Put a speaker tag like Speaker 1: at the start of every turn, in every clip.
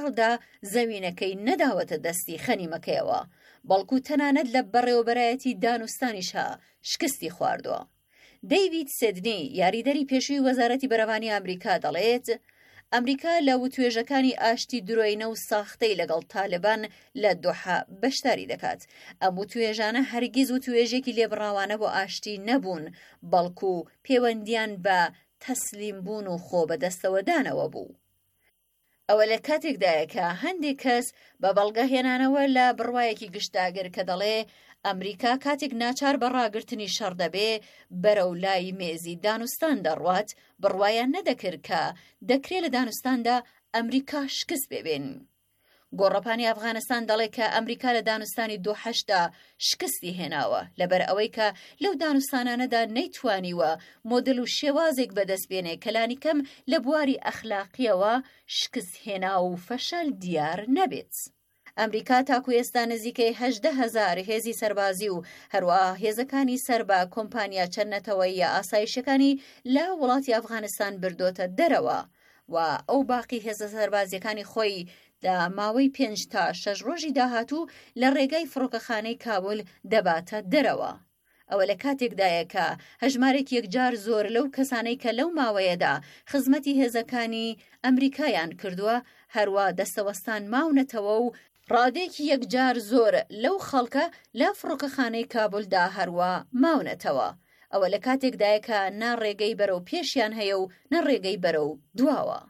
Speaker 1: ساڵدا زەوینەکەی نەداوەتە دەستی خەنیمەکەیەوە، بەڵکو تەنانەت لە بەڕێوەبەرایەتی دانوستانیشا شکستی خواردووە. دەیڤید سیدنی، یاریدەری پێشووی وەزارەتی بەرەوانی ئەمریکا دەڵێت ئەمریکا لە وتوێژەکانی ئاشتی درۆینە و ساختەی لەگەڵ تالبان لە دۆحا بەشداری دەکات. ئەم وتوێژانە هەرگیز وتوێژێکی لێبڕاوانە بۆ ئاشتی نەبوون، بەڵکو پەیوەندیان بە تەسلیم بوون و خۆ بەدەستەوەدانەوە بوو. ئەوە لە کاتێکدایە کە هەندێک کەس بە بەڵگەهێنانەوە لە بڕوایەکی گشتاگر کە دەڵێ ئەمریکا کاتێک ناچار بە ڕاگررتنی شەڕ دەبێ بەرەو لای مێزی دانوستان دەڕوات، بڕوایان نەدەکرد کە دەکرێت لە دانوستاندا ئەمریکا شکست بێبێن. گۆڕەپانی ئەفغانستان دەڵێت کە ئەمریکا لە دانوستانی دۆحەشدا شکستی هێناوە لەبەر ئەوەی کە لەو دانوستانانەدا نەیتوانیوە مۆدل و شێوازێک بەدەست بێنێ کەلانی کەم لە بواری ئەخلاقیەوە شکست هێنا و فەشەل دیار نەبێت. ئەمریکا تاکو ئێستا نزیکەی 18,000 هێزی سەربازی و هەروەها هێزەکانی سەر بە کۆمپانیا چەرنەتەوەیە ئاسایشەکانی لە وڵاتی ئەفغانستان بردۆتە دەرەوە و ئەو باقی هێزە سەربازیەکانی خۆی لە ماوەی 5 تا 6 ڕۆژی داهاتوو لە ڕێگای فڕۆکەخانەی کابل دەباتە دەرەوە. ئەوە لە کاتێکدایە کە هەژمارێک یەکجار زۆر لەو کەسانەی کە لەو ماوەیەدا خزمەتی هێزەکانی ئەمریکایان کردووە هەروە دەستەوەستان ماونەتەوە و ڕادێکی یەکجار زۆر لەو خەڵکە لە فڕۆکەخانەی کابلدا هەروە ماونەتەوە. ئەوە لە کاتێکدایە کە نا ڕێگەی بەرەو پێشیان هەیە و نە ڕێگەی بەرەو دواوە.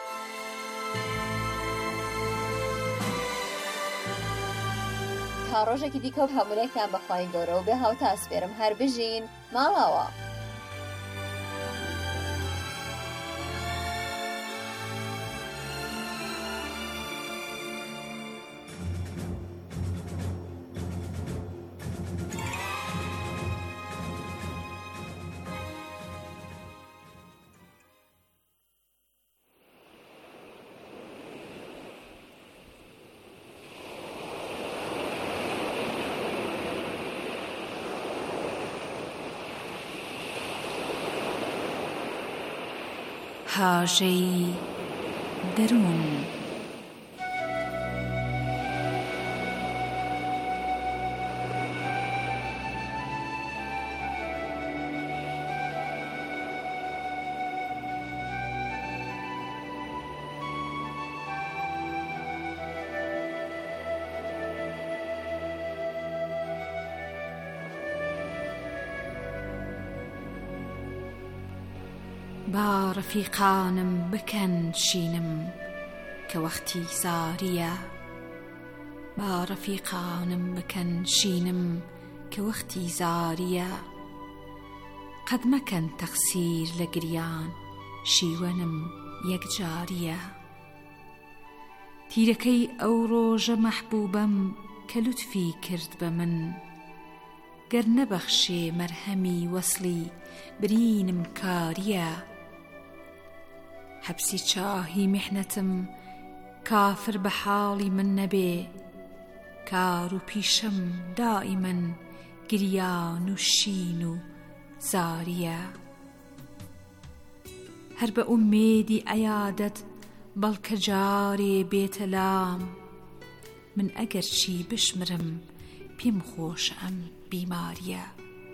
Speaker 1: تا ڕۆژێکی دیکە و هەمولێکتان بەخوای گەورە و بێ هاوتا ئەسپێرم هەر بژین ماڵاوە.
Speaker 2: هاژەی دەروون. با ڕەفیقانم بکەن شینم کە وەختی زاریە، با ڕەفیقانم بکەن شینم کە وەختی زاریە، قەت مەکەن تەقسیر لە گریان شیوەنم یەکجاریە. تیرەکەی ئەو ڕۆژە مەحبوبەم کە لوتفی کرد بە من، گەر نەبەخشێ مەرهەمی وەسڵی برینم کاریە. حەبسی چاهی میحنەتم کافر بە حاڵی من نەبێ، کار و پیشەم دائیمەن گریان و شین و زاریە. هەر بە ئومێدی عەیادەت بەڵکە جارێ بێتە لام، من ئەگەر چی بشمرم پێم خۆشە ئەم بیماریە.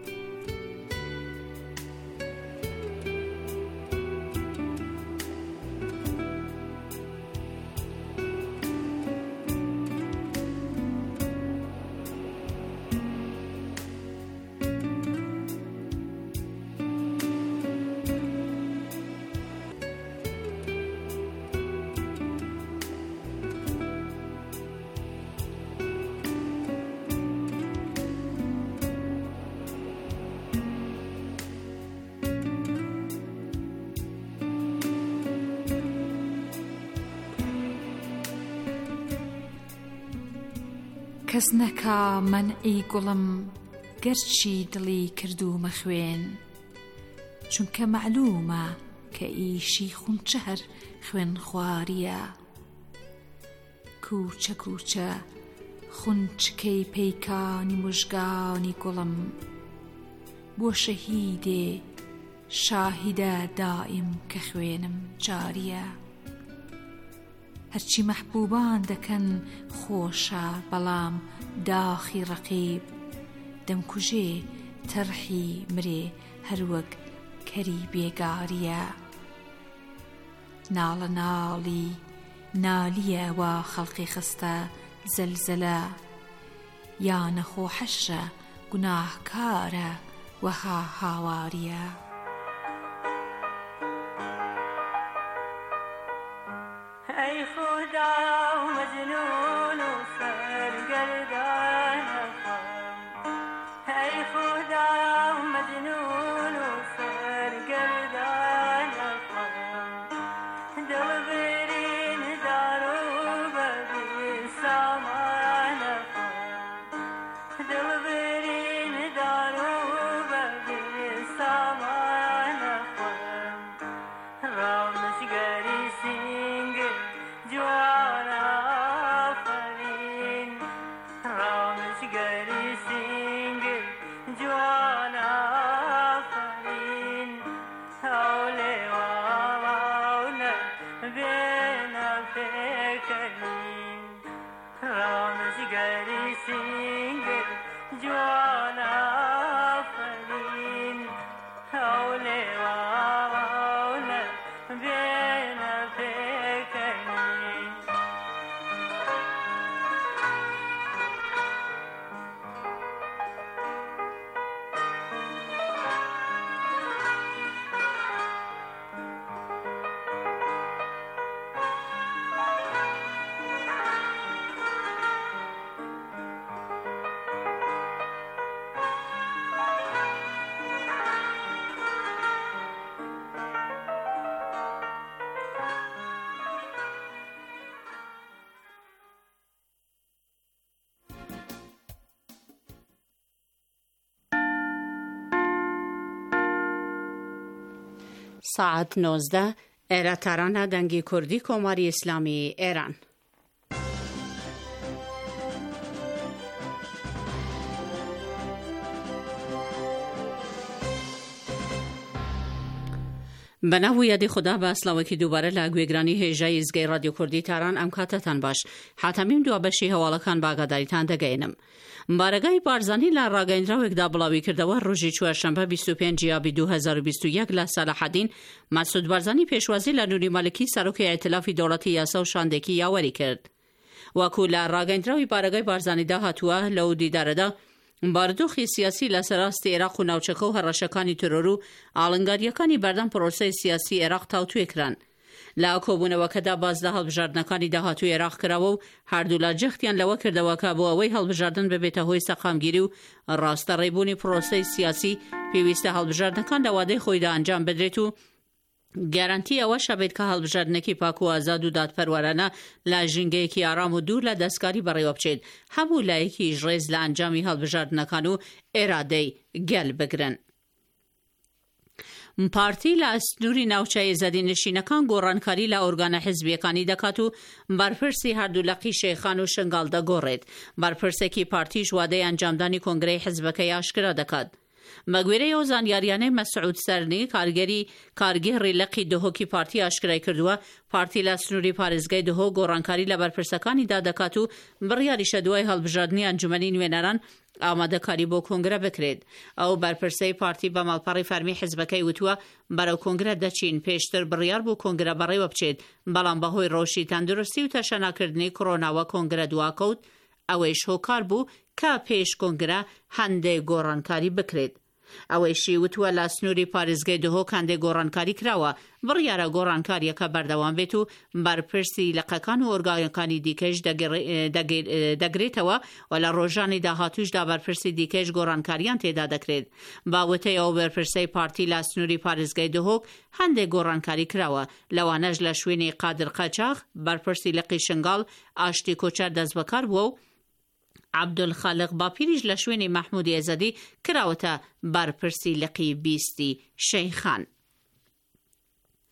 Speaker 2: کەس نەکا مەنعی گوڵم گەرچی دڵی کردومە خوێن، چونکە معلومە کە ئیشی خونچە هەر خوێن خواریە. کوچە کوچە خونچکەی پەیکانی مژگانی گوڵم، بۆ شەهیدێ شاهیدە دائیم کە خوێنم جاریە. هەرچی مەحبوبان دەکەن خۆشە بەڵام داخی ڕەقیب دەمکوژێ تەرحی مرێ هەروەک کەری بێگاریە ناڵە ناڵی نالیە وا خەڵقی خستە زەلزەلە یا نەخۆ حەشرە گوناهکارە وەها هاواریە
Speaker 3: ای خدا مجنون و سرگردان ای خدا مجنون و سرگردان دل برین دارو ببی سامان دل برین دارو ببی سامان رامش گری سینگ جوانا فرین رامش گری سینگ جوانا فرین حوله واوانا بینا فکرین رامش گری سینگ جوانا فرین حوله واوانا بینا فکرین
Speaker 4: ساعت 19 ئێرە تارانە دەنگی کوردی کۆماری ئیسلامی ئێران. بەناو یادی خوددا بەسلاوەکی دووبارە لە گوێگرانی هێژای ئیزگەی رادیۆ کوردی تاران ئەم کاتەتان باش حاتەمیم دوابەشی هەواڵەکان باگاداریتان دەگەینم. بارگای بارزانی لە ڕاگەیەندراوێکدا بڵاوی کردەوە ڕۆژی چوارشەمبە 25 یابی 2021 لە سەلاحەدین مەسعود بارزانی پێشوازی لە نوری مەلکی سەرۆکی ئایتلافی دەوڵەتی یاسا و شاندێکی یاوەری کرد. وەکو لە ڕاگەیەندراوی بارگای بارزانیدا هاتووە لەو دیدارەدا باردۆخی سیاسی لە سەراستی عێراق و ناوچەکە و هەڕەشەکانی ترۆر و ئاڵنگاریەکانی بەردەم پرۆسەی سیاسی عێراق تاوتوێ کران. لە کۆبوونەوەکەدا باز لە هەڵبژاردنەکانی داهاتووی عێراق کراوە و هەردوو لە جەختیان لەوە کردەوە کە بۆ ئەوەی هەڵبژاردن ببێتە هۆی سەقامگیری و ڕاستەڕێبوونی پرۆسەی سیاسی پێویستە هەڵبژاردنەکان لە وادەی خۆیدا ئەنجام بدرێت و گارانتی ئەوە شەبێت کە هەڵبژاردنێکی پاک و ئازاد و دادپەروەرانە لە ژینگەیەکی ئارام و دوور لە دەستکاری بەڕێوە بچێت هەموو لایەکی ڕێز لە ئەنجامی هەڵبژاردنەکان و ئێرادەی گەل بگرن. پارتی لە ئەستنووری ناوچەی زەدینشینەکان گۆڕانکاری لە ئۆرگانە حیزبیەکانی دەکات و بەرپرسی هەردوو لەقی شێخان و شنگاڵ دەگۆڕێت. بەرپرسێکی پارتیش وادەی ئەنجامدانی کۆنگرەی حیزبەکەی ئاشکرا دەکات. بەگوێرەی ئەو زانیاریانەی مەسعود سەرنی کارگێڕی لەقی دهۆکی پارتی ئاشکرای کردووە پارتی لە سنووری پارێزگای دهۆ گۆڕانکاری لە بەرپرسەکانیدا دەکات و بڕیاریشە دوای هەڵبژاردننی ئەنجومەنی نوێنەران ئامادەکاری بۆ کۆنگرە بکرێت. ئەو بەرپرسەی پارتی بە ماڵپەڕی فەرمی حیزبەکەی وتووە بەرەو کۆنگرە دەچین پێشتر بڕیار بوو کۆنگرە بەڕێوە بچێت بەڵام بەهۆی ڕۆژی تەندروستی و تەشەناکردنی کۆڕۆناوە کۆنگرە دواکەوت ئەوەیش هۆکار بوو کە پێش کۆنگرە هەندێک گۆڕانکاری بکرێت. ئەوەیشی وتووە لە سنووری پارێزگای دهۆ کاندێک گۆڕانکاری کراوە بڕیارە گۆڕانکاریەکە بەردەوام بێت و بەرپرسی لەقەکان و ئۆرگانەکانی دیکەش دەگرێتەوە و لە ڕۆژانی داهاتووشدا بەرپرسی دیکەش گۆڕانکاریان تێدا دەکرێت. باوەتەی ئەو بەرپرسەی پارتی لە سنووری پارێزگای دهۆک هەندێک گۆڕانکاری کراوە لەوانەش لە شوێنی قادر قەچاغ بەرپرسی لەقی شنگاڵ ئاشتی کۆچەر دەست بەکار بووە و عەبدولخالق باپیریش لە شوێنی مەحموودی ئێزەدی کراوەتە بەرپرسی لەقی بیستی شەیخان.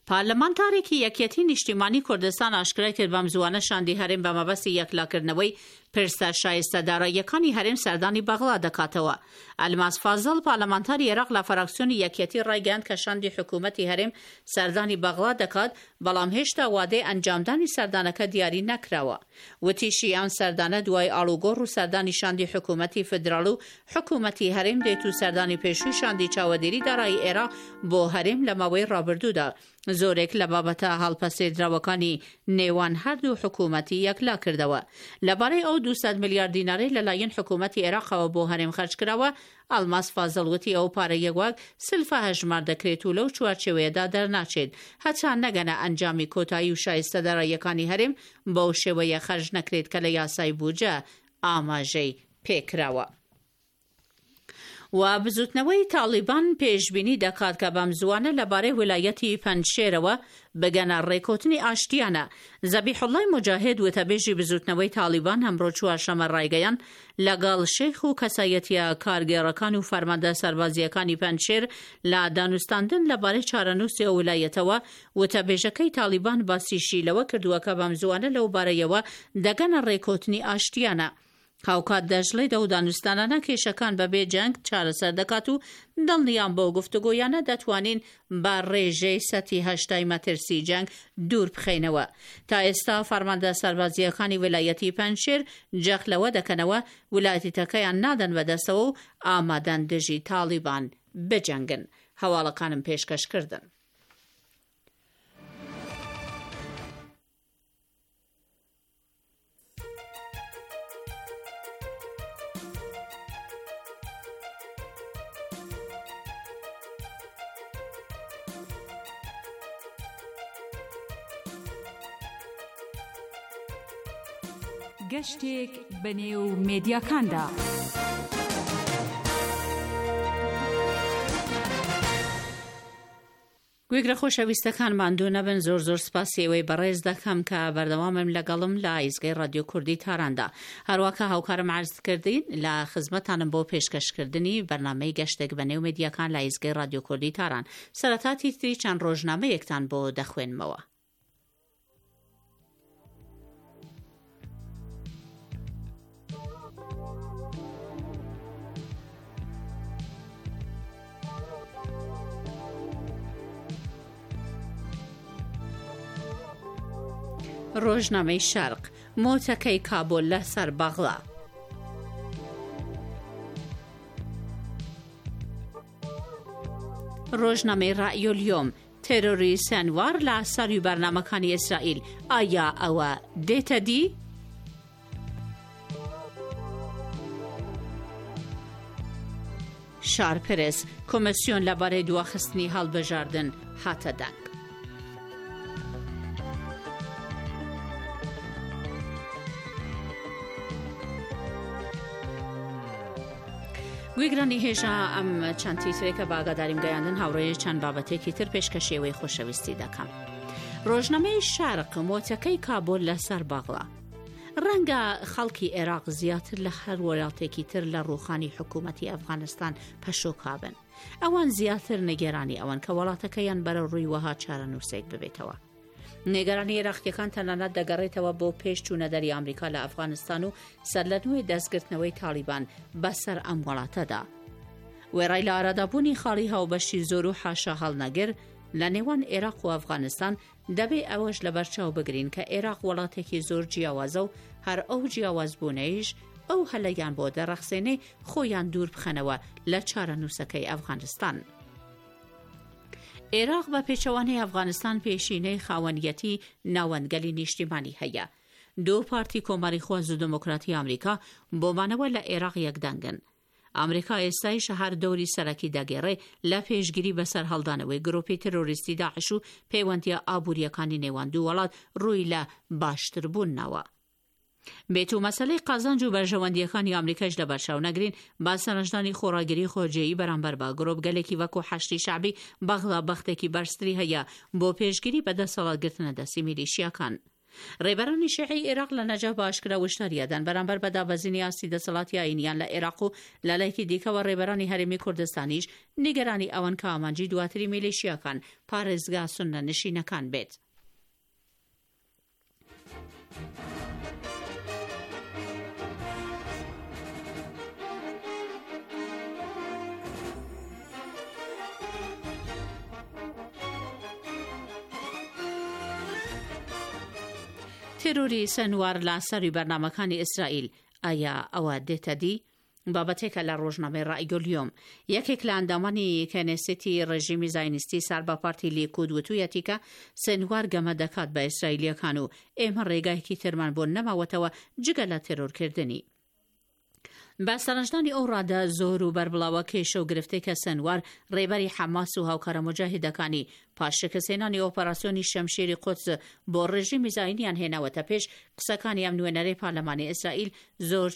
Speaker 4: پارلەمانتارێکی یەکێتی نیشتیمانی کوردستان ئاشکرا کرد بەم زوانە شاندی هەرێم بە مەبەستی یەکلاکردنەوەی پرسە شایستەداراییەکانی هەرێم سەردانی بەغڵا دەکاتەوە. ئەلماس فازڵ پارلەمانتاری عێراق لە فراکسیۆنی یەکێتی ڕایگەیاند کە شاندی حکوومەتی هەرێم سەردانی بەغڵا دەکات، بەڵام هێشتا وادەی ئەنجامدانی سەردانەکە دیاری نەکراوە. وتیشی ئەم سەردانە دوای ئاڵوگۆڕ و سەردانی شاندی حکوومەتی فدراڵ و حکوومەتی هەرێم دێت و سەردانی پێشووی شاندی چاوەدێری دارایی عێراق بۆ هەرێم لە ماوەی ڕابردوودا زۆرێک لە بابەتە هەڵپەسێردراوەکانی نێوان هەردوو حکوومەتی یەکلا کردەوە. لەبارەی ئەو 200 میلیارد دینارەی لەلایەن حکوومەتی عێراقەوە بۆ هەرێم خەرج کراوە، ئەلماس فازڵ وتی ئەو پارە یەکواک سلفە هەژمار دەکرێت و لەو چوارچێوەیەدا دەرناچێت هەتا نەگەنە ئەنجامی کۆتایی و شایستەداراییەکانی هەرێم بەو شێوەیە خەرج نەکرێت کە لە یاسای بوجە ئاماژەی پێکراوە. و بزوتنەوەی تاڵیبان پێشبینی دەکات کە بەم زوانە لەبارەی ویلایەتی پەنجشێرەوە بگەنە ڕێکۆتنی ئاشتیانە. زەبیحوڵای موجاهید وتەبێژی بزوتنەوەی تاڵیبان ئەمڕۆ چوارشەمە ڕایگەیاند لەگەڵ شێخ و کەسایەتیە کارگێڕەکان و فەرماندە سەربازیەکانی پەنجشێر لە دانوستاندن لەبارەی چارەنووسی ئەو ویلایەتەوە. وتەبێژەکەی تاڵیبان باسیشی لەوە کردووە کە بەم زوانە لەو بارەیەوە دەگەنە ڕێکۆتنی ئاشتیانە. هاوکات دەژڵێت ئەو دانوستانانە کێشەکان بەبێ جەنگ چارەسەر دەکات و دڵنیان بۆ گفتوگۆیانە دەتوانین بە ڕێژەی سەتی هەشتای مەترسی جەنگ دوور بخەینەوە. تا ئێستا فەرماندە سەربازیەکانی ویلایەتی پەنجشێر جەخ لەوە دەکەنەوە ویلایەتەکەیان نادەن بەدەستەوە و ئامادەن دژی تاڵیبان بجەنگن. هەواڵەکانم پێشکەشکردن.
Speaker 2: گەشتێک بەنێو مێدیاکاندا.
Speaker 4: گوێگرە خۆشەویستەکان ماندوو نەبن، زۆر سپاسیەوەی بەڕێز دەکەم کە بەردەوامم لەگەڵم لە ئایزگەی ڕادیۆ کوردی تاراندا. هەروەکە هاوکارم عەرز کردین لە خزمەتانم بۆ پێشکەشکردنی بەرنامەی گەشتێک بەنێو مێدیاکان لە ئایزگەی ڕادیۆ کوردی تاران. سەرەتاتی تری چەند ڕۆژنامەیەکتان بۆ دەخوێنمەوە. ڕۆژنامەی شەرق، مۆتەکەی کابۆل لە سەر بەغڵا. ڕۆژنامەی ڕائیۆلیۆم، تێرۆری سەنوار لە سەروی بەرنامەکانی ئیسرائیل، ئایا ئەوە دێتە دی؟ شارپرس، کۆمسیۆن لەبارەی دواخستنی هەڵبژاردن هاتە دەنگ. گوێگرانی هێژە ئەم چەند تیترێکە باگاداریم گەیاندن هاوڕێی چەند بابەتێکی تر پێشکەشێوەی خۆشەویستی دەکەم. ڕۆژنامەی شەرق، مۆتەکەی کابۆل لەسەر بەغڵا. ڕەنگە خەڵکی عێراق زیاتر لە هەر وڵاتێکی تر لە ڕووخانی حکوومەتی ئەفغانستان پەشۆکابن. ئەوان زیاتر نێگەرانی ئەوان کە وڵاتەکەیان بەرە ڕووی وەها چارەنووسێک ببێتەوە. نێگەرانی عێراقیەکان تەنانەت دەگەڕێتەوە بۆ پێش چوونەدەری ئەمریکا لە ئەفغانستان و سەرلەنوێ دەستگرتنەوەی تاڵیبان بەسەر ئەم وڵاتەدا. وێڕای لە ئارادەبوونی خاڵی هاوبەشی زۆر و حاشا هەڵنەگر لە نێوان عێراق و ئەفغانستان دەبێ ئەوەش لە بەرچاو بگرین کە عێراق وڵاتێکی زۆر جیاوازە و هەر ئەو جیاوازبوونەیش ئەو هەلەیان بۆ دەڕەخسێنێ خۆیان دوور بخەنەوە لە چارەنووسەکەی ئەفغانستان. عێراق بە پێچەوانەی ئەفغانستان پێشینەی خاوەنیەتی ناوەندگەلی نیشتیمانی هەیە. دوو پارتی کۆماری خواز و دموکراتی ئەمریکا بۆمانەوە لە عێراق یەکدەنگن. ئەمریکا ئێستایش هەر دەوری سەرەکی دەگێڕێ لە پێشگیری بەسەر هەڵدانەوەی گرۆپی تەرۆریستی داعش و پەیوەندیە ئابوووریەکانی نێوان دوو وڵات ڕووی لە باشتربوونەوە. بێت و مەسەلەی قازانج و بەرژەوەندیەکانی ئەمریکاش لە بەرچاو نەگرین، با سەرنجدانی خۆڕاگیری خۆجێیی بەرامبەر بە گرۆپگەلێکی وەکو حەشتی شعبی بەغڵا بەختێکی بەرزتری هەیە بۆ پێشگیری بەدەسەڵاتگرتنە دەستی میلیشیاکان. ڕێبەرانی شیعی عێراق لە نەجەف بە ئاشکرا وشداریەدان بەرامبەر بە دابەزینی ئاستی دەسەڵاتی ئاینیان لە عێراق و لە لایەکی دیکەوە ڕێبەرانی هەرێمی کوردستانیش نیگەرانی ئەوەن کە ئامانجی دواتری میلیشیاکان پارێزگا سونە نشینەکان بێت. تیروری سنوار لە سەروی بەرنامەکانی ئیسرائیل ئایا ئەوە دێتە دی؟ بابەتێکە لە ڕۆژنامەی ڕائیگۆلیۆم یەکێک لە ئەندامانی کەنێسێتی ڕێژیمی زاینستی سار بە پارتی لیکود وتوویەتی کە سنوار گەمە دەکات بە ئیسرائیلیەکان و ئێمە ڕێگایەکی ترمان بۆ نەماوەتەوە جگە لە تێرۆرکردنی. بە سەرنجدانی ئەو ڕادە زۆر و بەربڵاوە کێشە و گرفتەی کە سنوار ڕێبەری حەماس و هاوکارە مجاهیدەکانی پاششکستهێنانی ئۆپەراسیۆنی شەمشێری قودس بۆ ڕێژیمی زاینیان هێناوەتە پێش قسەکانی ئەم نوێنەرەی پارلەمانی ئیسرائیل زۆر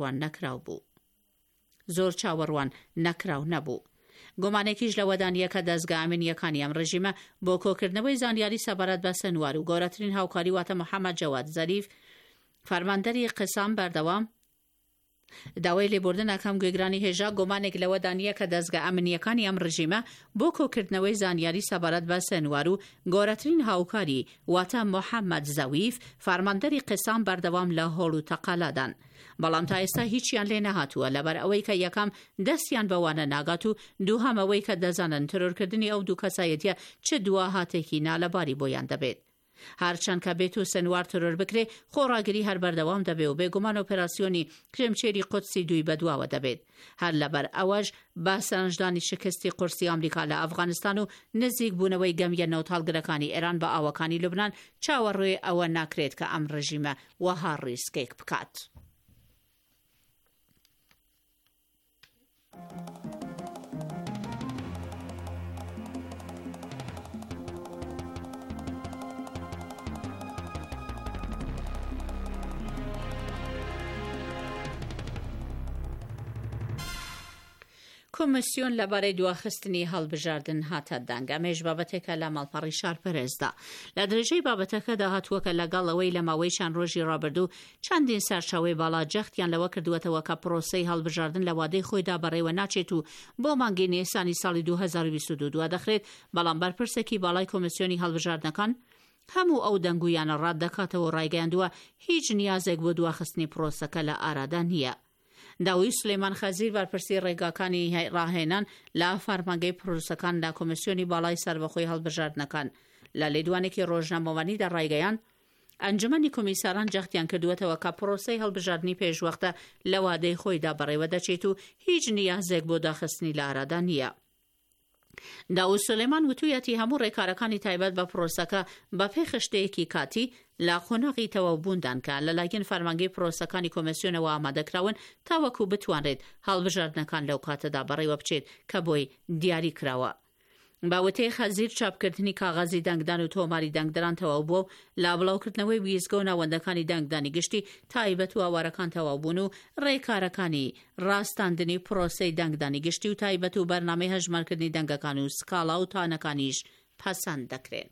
Speaker 4: چاوەڕوان نەکراو نەبوو. گومانێکیش لە وەدانیەکە دەستگا ئەمنیەکانی ئەم ڕژیمە بۆ کۆکردنەوەی زانیاری سەبارەت بە سنوار و گەورەترین هاوکاری واتە محەممەد جەواد زەریف فەرماندەری قسام بەردەوام داوای لێبوردنە کەم گوێگرانی هێژا گۆمانێک لەوە دانیە کە دەستگا ئەمنیەکانی ئەم ڕژیمە بۆ کۆکردنەوەی زانیاری سەبارەت بە سنوار و گۆرەترین هاوکاری واتە محەممەد زەویف فەرماندەری قسام بەردەوام لە هۆڵ و تەقالادان. بەڵام تا ئێستا هیچیان لێ نەهاتووە لەبەر ئەوەی کە یەکەم دەستیان بەوانە ناگات و دووهەم ئەوەی کە دەزانن ترۆرکردنی ئەو دوو کەسایەتیە چ دووە هاتێکی نالەباری بۆیان دەبێت. هەرچەند کە بێت و سنوار ترۆر بکرێ خۆڕاگری هەر بەردەوام دەبێ و بێگومان ئۆپێراسیۆنی کرێمچێری قودسی دوی بەدواوە دەبێت. هەر لەبەر ئەوەش با سەرنجدانی شکستی قورسی ئەمریکا لە ئەفغانستان و نزیک بوونەوەی گەمیە نەوتاڵگرەکانی ئێران بە ئاوەکانی لوبنان چاوەڕێ ئەوە ناکرێت کە ئەم ڕژیمە وەها ڕیسکێک بکات. کۆمسیۆن لەبارەی دواخستنی هەڵبژاردن هاتە دەنگ. ئەمەش بابەتێکە لە ماڵپەڕی شارپەرێزدا لە درێژەی بابەتەکەدا هاتووەکە لەگەڵەوەی لە ماوەی چەند ڕۆژی ڕابردوو چەندین سەرچاوەی باڵا جەختیان لەوە کردووەتەوە کە پرۆسەی هەڵبژاردن لە وادەی خۆیدا بەڕێوە ناچێت و بۆ مانگی نیسانی ساڵی 2022 دەخرێت. بەڵام بەرپرسێکی باڵای کۆمسیۆنی هەڵبژاردنەکان هەموو ئەو دەنگویانە ڕات دەکاتەوە ڕایگەیاندووە هیچ نیازێک بۆ دواخستنی پرۆسەکە لە ئارادا نییە. داوی سلێمان خەزیر بەرپرسی ڕێگاکانی ڕاهێنان لە فەرمانگەی پرۆسەکان لە کۆمسیۆنی باڵای سەربەخۆی هەڵبژاردنەکان لە لێدوانێکی ڕۆژنامەوانیدا ڕایگەیان ئەنجومەنی کۆمیساران جەختیان کردووەتەوە کە پرۆسەی هەڵبژاردننی پێشوەختە لە وادەی خۆیدا بەڕێوە دەچێت و هیچ نیازێک بۆ داخستنی لە ئارادا نییە. داوود سلێمان وتوویەتی هەموو ڕێکارەکانی تایبەت بە پرۆسەکە بە پێی خشتەیەکی کاتی لە قۆناغی تەواوبووندان کە لەلایەن فەرمانگەی پرۆسەکانی کۆمسیۆنەوە ئامادەکراون تاوەکو بتوانرێت هەڵبژاردنەکان لەو کاتەدا بەڕێوە بچێت کە بۆی دیاری کراوە. باوتەی خەزیر چاپکردنی کاغازی دەنگدان و تۆماری دەنگدران تەواو بووە و لا بڵاوکردنەوەی ویزگە و ناوەندەکانی دەنگدانی گشتی تایبەت و ئاوارەکان تەواو بوون و ڕێکارەکانی ڕاستاندنی پرۆسەی دەنگدانی گشتی و تایبەت و بەرنامەی هەژمارکردنی دەنگەکان و سکاڵا و تانەکانیش پەسەند دەکرێن.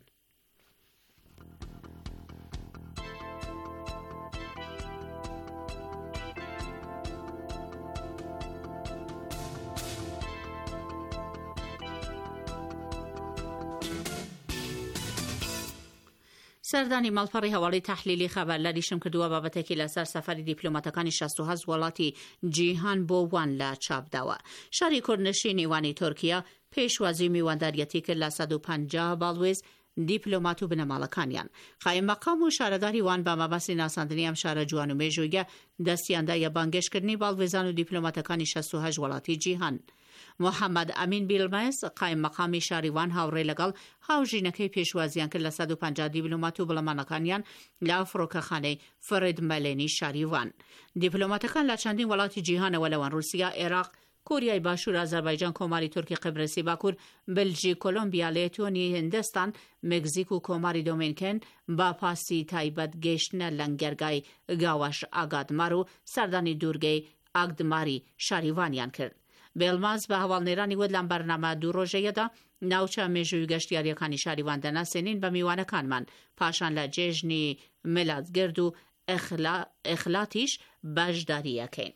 Speaker 4: سەردانی ماڵپەڕی هەواڵی تەحلیلی خەبەرلەریشم کردووە بابەتێکی لەسەر سەفەری دیپلۆماتەکانی 67 وڵاتی جیهان بۆ وان لە چاپداوە. شاری کوردنشی نێوانی تورکیا پێشوازی میوانداریەتی کرد لە 150 باڵوێز دیپلۆمات و بنەماڵەکانیان. قایم مەقام و شارەداری وان بە مەبەستی ناساندنی ئەم شارە جوان و مێژوویە دەستیاندا یەبانگێشکردنی باڵوێزان و دیپلۆماتەکانی 68 وڵاتی جیهان. محەممەد ئەمین بیلمەس قایم مەقامی شاریوان هاوڕێ لەگەڵ هاوژینەکەی پێشوازیان کرد لە 150 دیپلۆمات و بڵەمانەکانیان لە فڕۆکەخانەی فرید مەلێنی شاریوان. دیپلۆماتەکان لە چەندین وڵاتی جیهانەوە لەوان رووسیا، عێراق، کوریای باشوور، ئازەربایجان، کۆماری تورکی، قبرسی باکوور، بلژیک، کۆلۆمبیا، لێتۆنی هندستان، مێکزیک و کۆماری دۆمینیکن با پاسی تایبەت گەیشتنە لەنگەرگای گاواش ئاگادمار و سەردانی دوورگەی ئاگدماری شاریوانیان کرد. بێڵماز بە هەواڵنێرانی وت لەم بەرنامە دوو ڕۆژەیەدا ناوچە مێژووی گەشتیاریەکانی شاریوان دەناسێنین بە میوانەکانمان پاشان لە جێژنی ملاتگرد و اخلاتیش باشداریەکەین.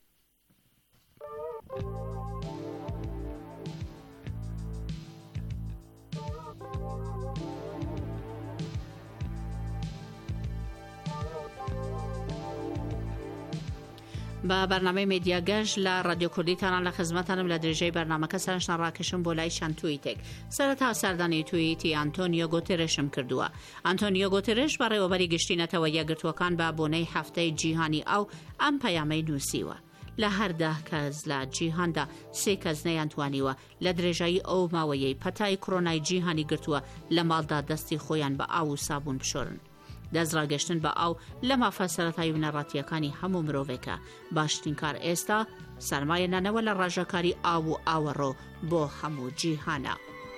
Speaker 4: با برنامه میدیا گەشت لە رادیۆ کوردیتانان لە خزمەتانم لە درێژەی بەرنامەکە سەرنجتان ڕاکێشم بۆ لای چەند توییتێک. سەرەتا سەردانی توییتی ئەنتۆنیۆ گۆتێرێشم کردووە. ئەنتۆنیۆ گۆتێرێش بە ڕێوەبەری گشتینەتەوە یەکگرتووەکان بە بۆنەی هەفتەی جیهانی ئەو ئەم پەیامەی نووسیوە. لە هەر 10 کەس لە جیهاندا 3 کەس نەیانتوانیوە لە درێژایی ئەو ماوەیەی پەتای کۆرۆنای جیهانی گرتووە لە ماڵدا دەستی خۆیان بە ئاو و سابوون بشۆرن. دەستڕاگەشتن بە ئاو لە مافە سەرەتایی بنەڕەتیەکانی هەموو مرۆڤێکە. باشترین کار ئێستا سەرمایە نانەوە لە ڕاژەکاری ئاو و ئاوەڕۆ بۆ هەموو جیهانە.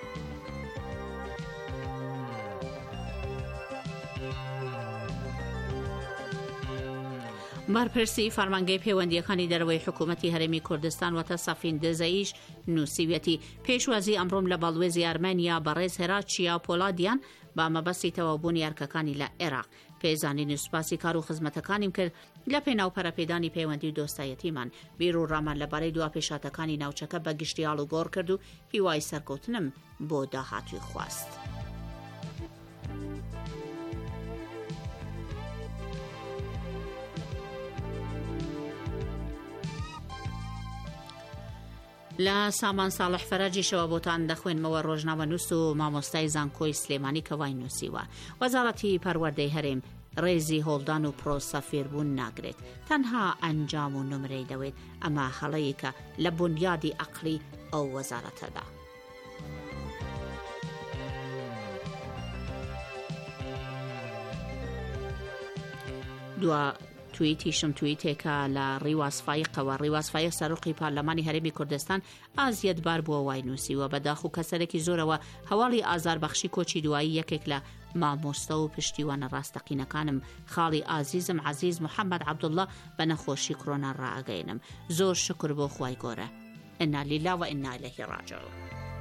Speaker 4: بەرپرسی فەرمانگەی پەیوەندیەکانی دەرەوەی حکوومەتی هەرێمی کوردستان واتە سەفین دزەیش نووسیوێتی پێشوازی ئەمڕۆم لە باڵوێزی ئەرمەنیا بەڕێز هێراچیا پۆلادیان با مەبەستی تەواوبوونی یارکەکانی لە عێراق پێزانین و سوپاسی کار و خزمەتەکانیم کرد لە پێناوپەرە پێدانی پەیوەندی و دۆستایەتیمان. بیر و ڕامان لەبارەی دوا پێشاتەکانی ناوچەکە بە گشتی هەڵ و گۆڕ کرد و هیوای سەرکەوتنم بۆ داهاتووی خواست. لە سامان ساڵح فەرەجیشەوە بۆتان دەخوێنمەوە ڕۆژنامە نووس و مامۆستای زانکۆی سلێمانی کە وای نووسیوە. وەزارەتی پەروەردەی هەرێم ڕێزی هۆڵدان و پرۆسە فێربوون ناگرێت، تەنها ئەنجام و نمرەی دەوێت. ئەمە هەڵەیەکە لە بنیادی عەقلی ئەو وەزارەتەدا. دوا توییتیشم توییتێکە لە ڕیواسفایقەوە. ڕیواسفایق سەرۆقی پارلەمانی هەرێمی کوردستان ئازیەتبار بووە وای نووسیوە. بەداخ و کەسەرێکی زۆرەوە هەواڵی ئازاربەخشی کۆچی دوایی یەکێک لە مامۆستە و پشتیوانە ڕاستەقینەکانم خاڵی ئازیزم عەزیز محەممەد عەبدوڵڵا بە نەخۆشی کۆرۆنا ڕائەگەینم. زۆر شکر بۆ خوای گۆرە. ئینا لیلا و ئینا ئیلەیهی ڕاجعون.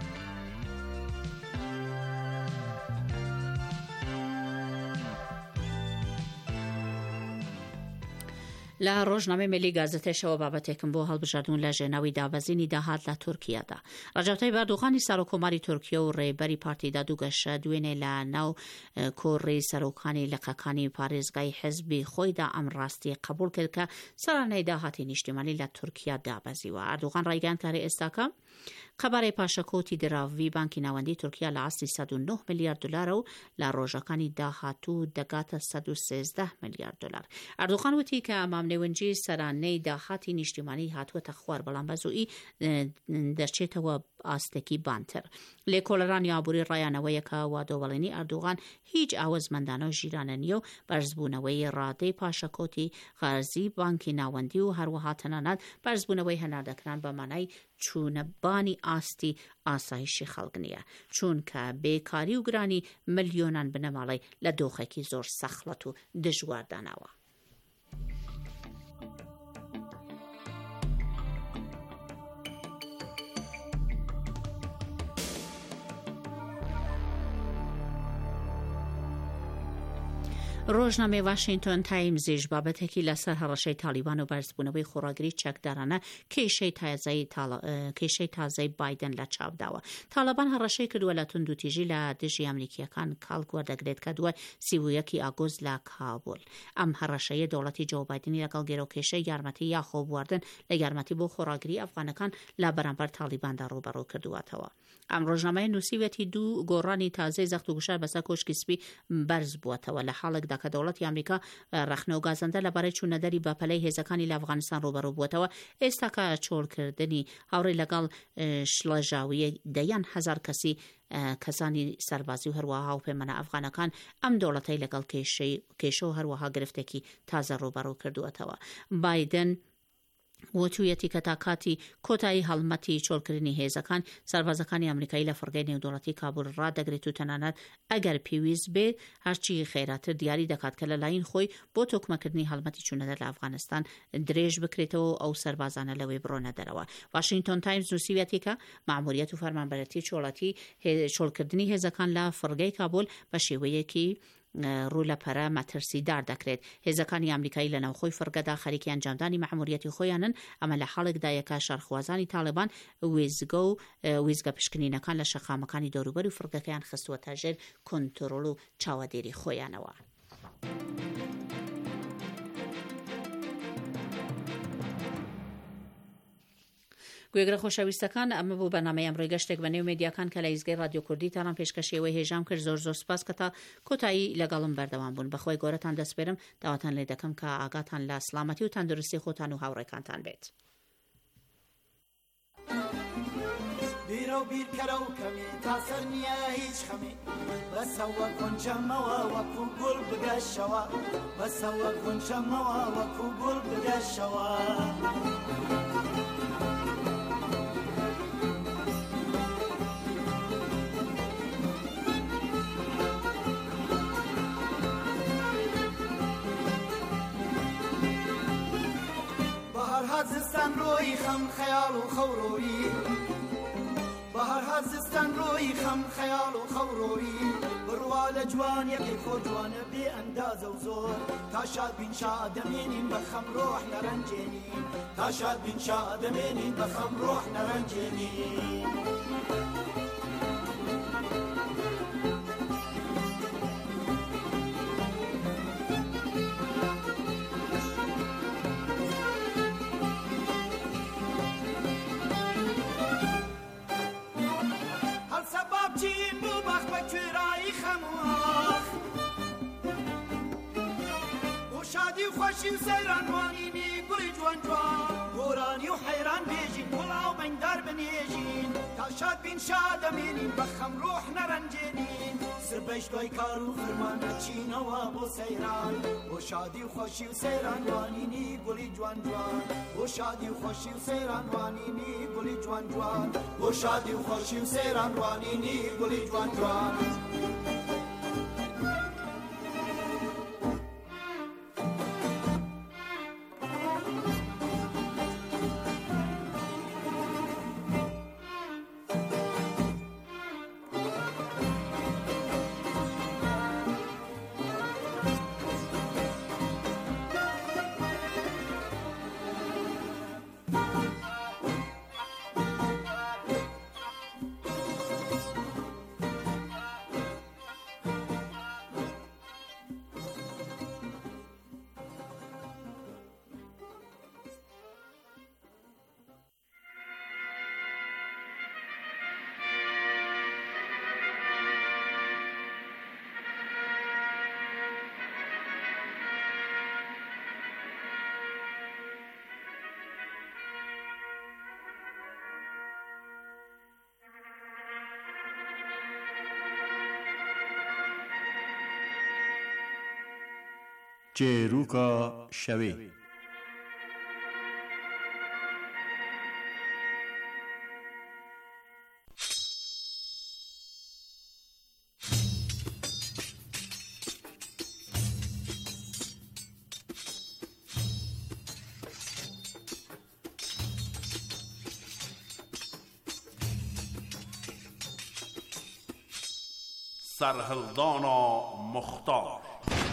Speaker 4: لە ڕۆژنامەی ملی گازەتێشەوە بابەتێکم بۆ هەڵبژاردون لە ژێناوی دابەزینی داهات لە تورکیادا. ڕەجەب تایب ئەردوغانی سەرۆکۆماری تورکیا و ڕێبەری پارتی دادوگەشە دوێنێ لە ناو کۆڕی سەرۆکانی لقەکانی پارێزگای حزبی خۆیدا ئەم ڕاستی قبول کرد کە سەرانەی داهاتی نیشتیمانی لە تورکیا دابەزیوە. ئەردوغان ڕایگەیاندکاری ئێستاکە قەبارەی پاشەکۆتی دراوی بانکی ناوەندی تورکیا لە ئاستی 109 میلیارد دلار و لە ڕۆژەکانی داهاتوو دەگاتە 113 میلیارد دلار. ئەردوغان وتی کە مامنێونجی سەرانەی داهاتی نیشتیمانی هاتووەتە خوار، بەڵام بەزوئی دەرچێتەوە ئاستێکی بانتر. لێکۆڵەرانی ئابووری ڕایانەوەیەکە وا دۆوەڵێنی ئەردوغان هیچ ئاوەزمەندانە و ژیرانە نیە و بەرزبوونەوەی ڕادەی پاشەکۆتی خارزی بانکی ناوەندی و هەروەها تەنانەت بەرزبوونەوەی هەناردەکران بە مانای چوونەبانی ئاستی ئاسایشی خەڵک نییە، چونکە بێکاری و گرانی ملیۆنان بنەماڵی لە دۆخێکی زۆر سەخڵەت و دژوارداناوە. ڕۆژنامەی واشنگتن تایمزیش بابەتێکی لەسەر هەڕەشەی تالیبان و بەرزبوونەوەی خۆڕاگری چەکدارانە کێشەی تازەی بایدن لە چاپداوە. تالیبان هەڕەشەی کردووە لە توندوتیژی لە دژی ئەمریکیەکان کاڵک وەردەگرێت کە دوای 31 ئاگۆست لە کابول. ئەم هەڕەشەیە دەوڵەتی جۆ بایدنی لەگەڵ گێرەوکێشەی یارمەتی یاخۆ بواردن لە یارمەتی بۆ خۆڕاگری ئەفغانەکان لە بەرامبەر تالیباندا ڕوبەڕوو کردووەتەوە. ئەم ڕۆژنامەیە نووسیوێتی دوو گۆڕانی تازەی زەخت و گوشار بەسەر کۆشکی سپی بەرز بووەتەوە لە حاڵێکدا کە دەوڵەتی ئەمریکا ڕەخنە و گازەندە لەبارەی چوونەدەری بەپەلەی هێزەکانی لە ئەفغانستان ڕوبەڕوو بووەتەوە. ئێستا کە چۆڵکردنی هاوڕێی لەگەڵ شڵەژاویە دەیان هەزار کەسانی سەربازی و هەروەها هاوپەیمانە ئەفغانەکان ئەم دەوڵەتەی لەگەڵ کێشە و هەروەها گرفتێکی تازە ڕوبەڕوو کردووەتەوە. بایدن وتویەتی کە تا کاتی کۆتایی هەڵمەتی چۆڵکردنی هێزەکان سەربازەکانی ئەمریکایی لە فڕگەی نێودوڵەتی کابول ڕادەگرێت و تەنانەت ئەگەر پێویست بێت هەرچی خێراتر دیاری دەکات کە لەلایەن خۆی بۆ تۆکمەکردنی هەڵمەتی چوونەدەر لە ئەفغانستان درێژ بکرێتەوە ئەو سەربازانە لەوێ بڕۆنە دەرەوە. واشنگتن تایمز نووسیوێتی کە ماموریەت و فەرمانبەرەتی چۆڵکردنی هێزەکان لە فڕگەی کابول بە شێوەیەکی ڕوو لە پەرە مەترسیدار دەکرێت. هێزەکانی ئەمریکایی لە ناوخۆی فرگەدا خەریکی ئەنجامدانی مەحموریەتی خۆیانن. ئەمە لە حاڵێکدا یەکە شەڕخوازانی تاالبان وێزگە پشکنینەکان لە شەقامەکانی دەوروبەر و فرگەکەیان خستووەتە ژێر کۆنترۆڵ و چاوەدێری خۆیانەوە. گوێگرە خۆشەویستەکان، ئەمە بوو بەنامەی ئەمڕۆی گەشتێک بە نێو مێدیاکان کە لە ئیزگەی رادیۆ کوردی تاڕان پێشکەشیەوەی هێژام کرد. زۆر سوپاس کە تا کۆتایی لەگەڵم بەردەوام بوون. بەخۆی گۆرەتان دەسپێرم، داواتان لێ دەکەم کە ئاگاتان لە سلامەتی و تەندروستی خۆتان و هاوڕێکانتان بێت.
Speaker 5: بیرە و بیرکەرە و کەمی تا سەر نییە هیچ خەمی، بەسەوە گونجەمەوە وەکو گوڵ بگەشەوە، بەسەوە گونجەمەوە وەکو گوڵ بگەشەوە. زستان ڕۆی خەم خەیاڵ و خەوڕۆیی، بەهار هەزستان ڕۆی خەم خەیاڵ و خەوڕۆیی، بڕوا لە جوان یەکەی خۆ جوانە بێ ئەندازە و زۆر، تا شاد بین شادەمێنین بە خەم ڕۆح نەرەنجێنین، تا شاد بین شادەمێنین بە خەم ڕۆح نەرەنجێنین. خۆشی و سەیرانوانینی گوڵی جوان جوان، گۆرانی و حەیران بێژین، وڵاو بەنگدار بنێژین، تا شاد بین شادەمێنین بە خەم ڕۆح نەرەنجێنین، سربەش دوای کار و فەرمان نەچینەوە بۆ سەیران، بۆ شادی و خۆشی و سەیرانوانینی گوڵی جوان جوان، بۆ شادی و خۆشی و سەیرانوانینی گوڵی جوان جوان، بۆ شادی و خۆشی و سەیرانوانینی گوڵی جوان جوان.
Speaker 6: چێروکە شەوێ.
Speaker 7: سرهلدانا مختار.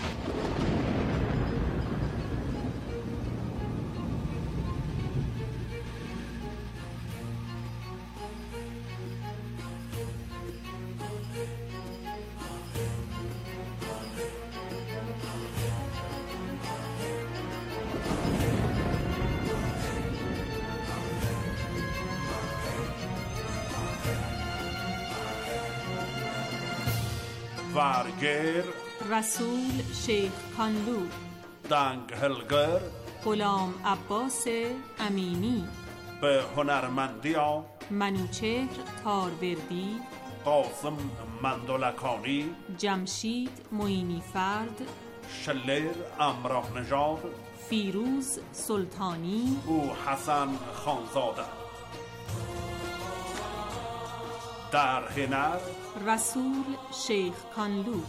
Speaker 7: وارگر
Speaker 2: رسول شیخ کانلو،
Speaker 7: دنگ هلگر
Speaker 2: غلام عباس امینی،
Speaker 7: به هنرمندی
Speaker 2: منوچهر تاروردی،
Speaker 7: قاسم مندلکانی،
Speaker 2: جمشید معینی فرد،
Speaker 7: شلر امراه نژاد،
Speaker 2: فیروز سلطانی،
Speaker 7: او حسن خانزاده. در هنر
Speaker 2: رسول شیخ کانلو،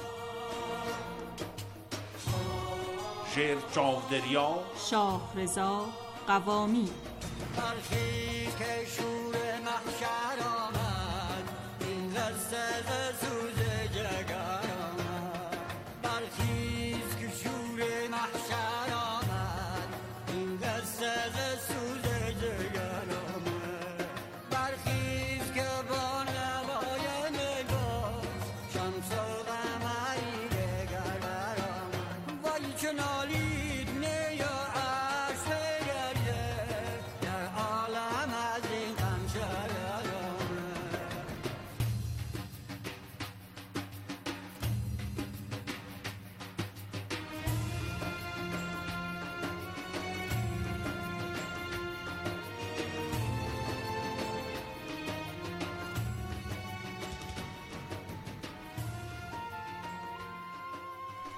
Speaker 7: شعر چاودریا
Speaker 2: شاه رضا قوامی.
Speaker 5: برخی که شور محشر آمد، این لرزه سوز جگر آمد.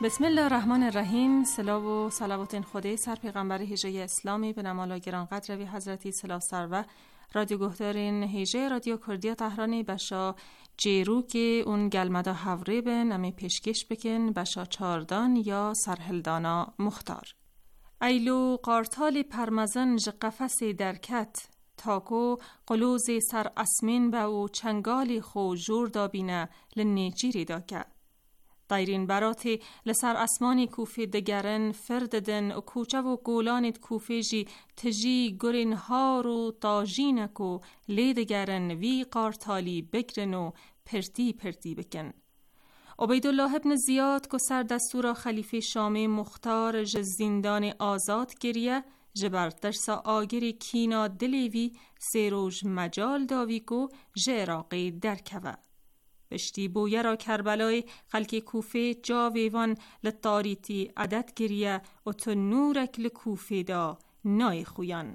Speaker 8: بسم الله الرحمن الرحیم. سلام و صلوات خدای سر پیغمبر هجره اسلامی به نمالا گرانقدر وی حضرتی سلاف سروه رادیو گهدارین هجره رادیو کردی تهرانی بشا جیرو که اون گلمدا هوری به نمی پیشکش بکن بشا چاردان یا سرهلدانا مختار. ایلو قارتال پرمزن ج قفس درکت تاکو قلوز سر اسمین به و چنگالی خو جور دابینه لنیجیری داکه. دایرین براتی لسر اسمانی کوفی دگرن فرددن و کوچه و گولانت کوفی جی تجی گرین هار و تاجینکو لیدگرن وی قارتالی بگرن و پرتی پرتی بکن. عبیدالله ابن زیاد که سر دستور خلیفه شامی مختار ج زندان آزاد گریه جبر درسا آگری کینا دلیوی سیروج مجال داوی کو ج عراقی درکوه. بشتی بویه را کربلای خلک کوفه جا ویوان لطاریتی عدد گریه و تو نورک لکوفه دا نای خویان.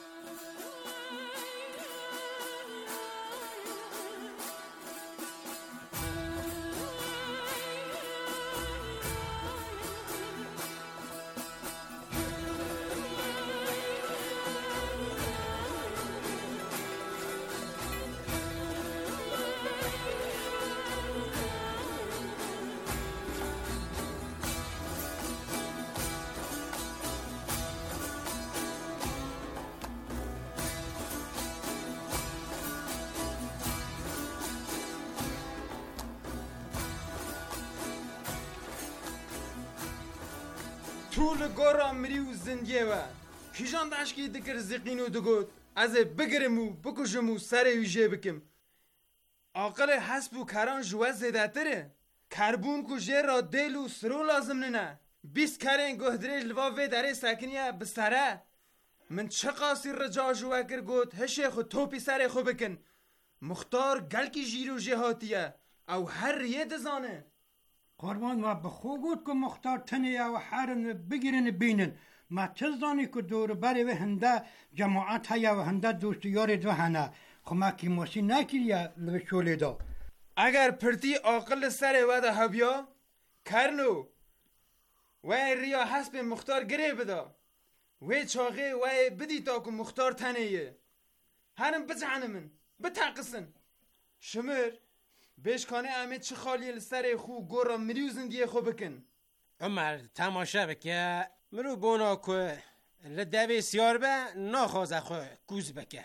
Speaker 9: طول گورا مریو زندیه و کیجان داشکی دکر زقینو دگود از بگرمو بکشمو سر ویژه بکم. عاقل حسبو کران جوه زیده تره کربون کجه را دلو سرو لازم نه 20 کرن گهدرش لواوه داره سکنیه بسره. من چه قاسی رجا جوه کر گود هشه خود توپی سر خو بکن. مختار گلکی جیرو جهاتیه او هر یه دزانه.
Speaker 10: قربان و بخو گود که مختار تنیه و حرم بگیرن بینن. ما تزدانی که دور بری و هنده جماعت هیا و هنده دوستیاری دو هنه. خو ما کی موسی نکریه لبه شوله دا.
Speaker 9: اگر پرتی عاقل سر وده هبیا کرنو و ریا حسب مختار گره بدا و چاقه و بدی تا که مختار تنیه هرم بزعنه من بتعقصن شمر بیشکانه امید چه خالی لسر خو گورا مریوزن دیه خو بکن.
Speaker 11: عمر تماشا بکه مرو بونا که لدوی سیار به ناخوازه خو کوز بکه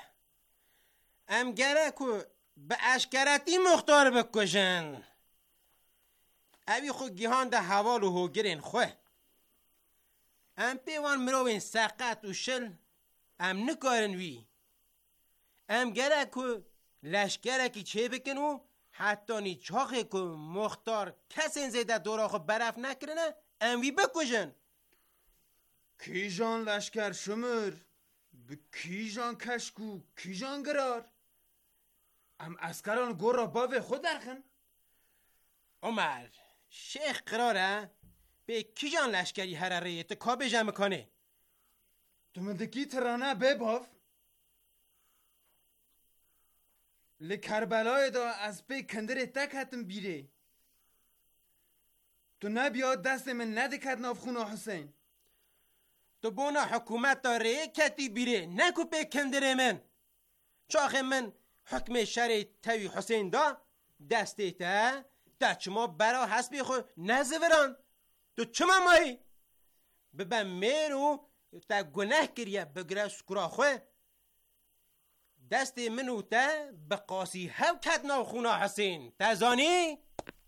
Speaker 11: ام گره که به اشکرتی مختار بکشن اوی خو گیهان ده حوال و هوگرین خواه ام پیوان مروین سقط و شل ام نکارن وی ام گره که لشکره کی چه بکن و حتی نی چاخه که مختار کسی زیده دورا خو برف نکرنه ام وی بکشن.
Speaker 9: کیجان لشکر شمر به کیجان کشکو کیجان گرار ام اسکران گورا باوه خود درخن.
Speaker 11: عمر شیخ قراره به کیجان لشکری هراره تکابه جمع کنه.
Speaker 9: تو مدکی ترانه بباف لکربلای دا از پی کندر تک حتم بیره تو نبیاد دست من ندکت ناف خونه حسین
Speaker 11: تو بونا حکومت داره کتی بیره نکو پی کندر من چاخه من حکم شرع توی حسین دا دسته تا چما برا حسبی خود نزوران تو چما مایی ببن میرو تا گناه کریه بگره سکرا خواه دست منو تا بقاسی هاو کدنا خونا حسین تزانی؟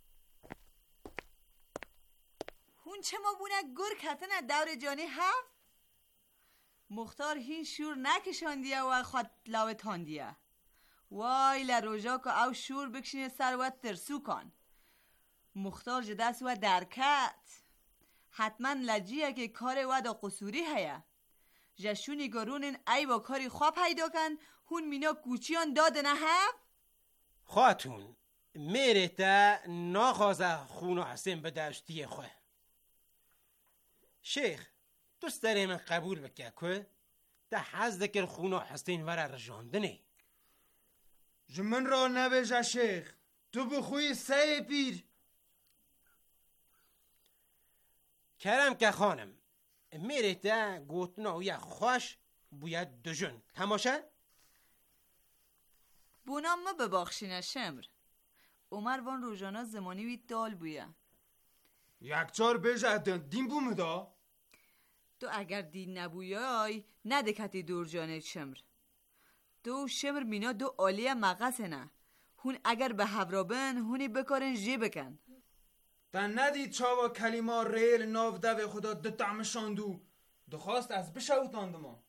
Speaker 12: هون چما بونه گر کتن دور جانی هفت؟ مختار هین شور نکشاندیه و خود لاوه تاندیه وای لروژا که او شور بکشینه سر و ترسو کن مختار جدست و درکت حتما لجیه که کار و دا قصوری هیا جشونی گرونین ای با کاری خواه پیدا کن هون مینا کوچیان داده نه هف؟
Speaker 11: خاتون میره تا ناخوازه خونو حسین به داشتی خواه شیخ دوست داره من قبول بکه که تا حز دکر خونو حسین وره رجاندنه
Speaker 9: جمن را نبجه شیخ تو بخوی سه پیر
Speaker 11: کرم که خانم میره تا گوتنا یا خوش باید دجون تماشا
Speaker 12: بونام ما بباخشینه شمر عمر وان روزانا زمانی وی دال بویه
Speaker 9: یک چار بجه دین بومه دا
Speaker 12: تو اگر دین نبویای ندکتی دور جانه شمر دو شمر مینا دو آلیه مقصه نه هون اگر به هورابن هونی بکارن جی بکن
Speaker 9: تن ندید چاوا کلیما ریل ناو دو خدا دو تعمشاندو دخواست از بشوتاندما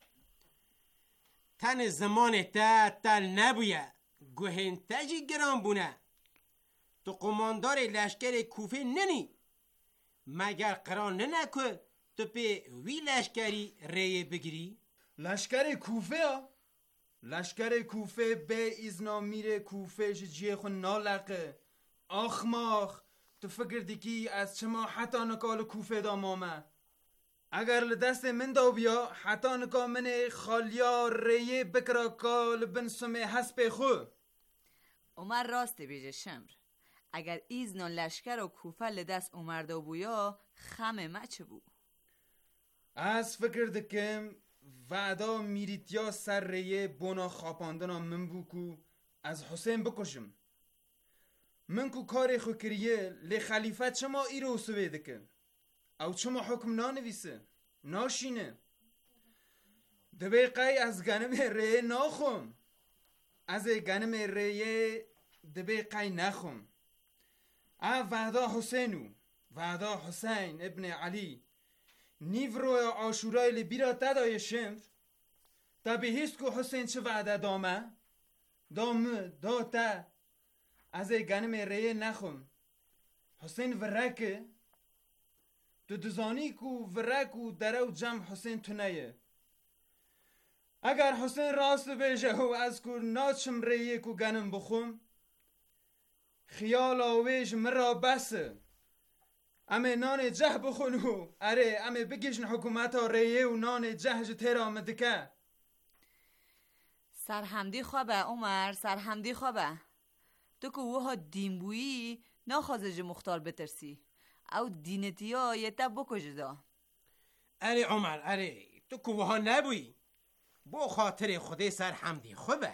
Speaker 11: تن زمان تا تل نبویه گوهن تجی گران بونه تو قماندار لشکر کوفه ننی مگر قران ننکه تو پی وی لشکری ریه بگیری
Speaker 9: لشکر کوفه ها لشکر کوفه به ایزنا میره کوفه جیه خو نالقه آخ ماخ تو فکر دیکی از چما حتی نکال کوفه دا مامه اگر لدست من دا بیا حتی نکا من خالیا ریه بکرا کال بن سمه حسب خو
Speaker 12: عمر راست بیجه شمر اگر ایزنا لشکر و کوفه لدست عمر دا بویا خمه مچه بو
Speaker 9: از فکر دکم وعدا میریتیا سر ریه بونا خاپاندنا من بو کو از حسین بکشم من کو کاری خو کریه لی خلیفت چما ایرو سوی دکن او چما حکم نانویسه ناشینه دبی قی از گنم ریه ناخم از گنم ریه دبی قی نخم وعدا حسینو وعدا حسین ابن علی نیو روی آشورای لی بیرا تدای شمر تا به هیست که حسین چه وعده دامه دا تا از گنم ریه نخم حسین ورکه تو دزانی کو ورک و درو جمع حسین تو نیه اگر حسین راست بیجه و از کو ناچم ریه کو گنم بخوم خیال آویج مرا بسه امه نان جه بخونو اره امه بگیشن حکومت ها ریه و نان جه تیر آمده که
Speaker 12: سرحمدی خوابه عمر سرحمدی خوابه تو که وها دین بویی ناخوازه مختار بترسی او دینتی ها یه تب بکجه دا
Speaker 11: اره عمر اره تو که وها نبویی با خاطر خود سرحمدی خوابه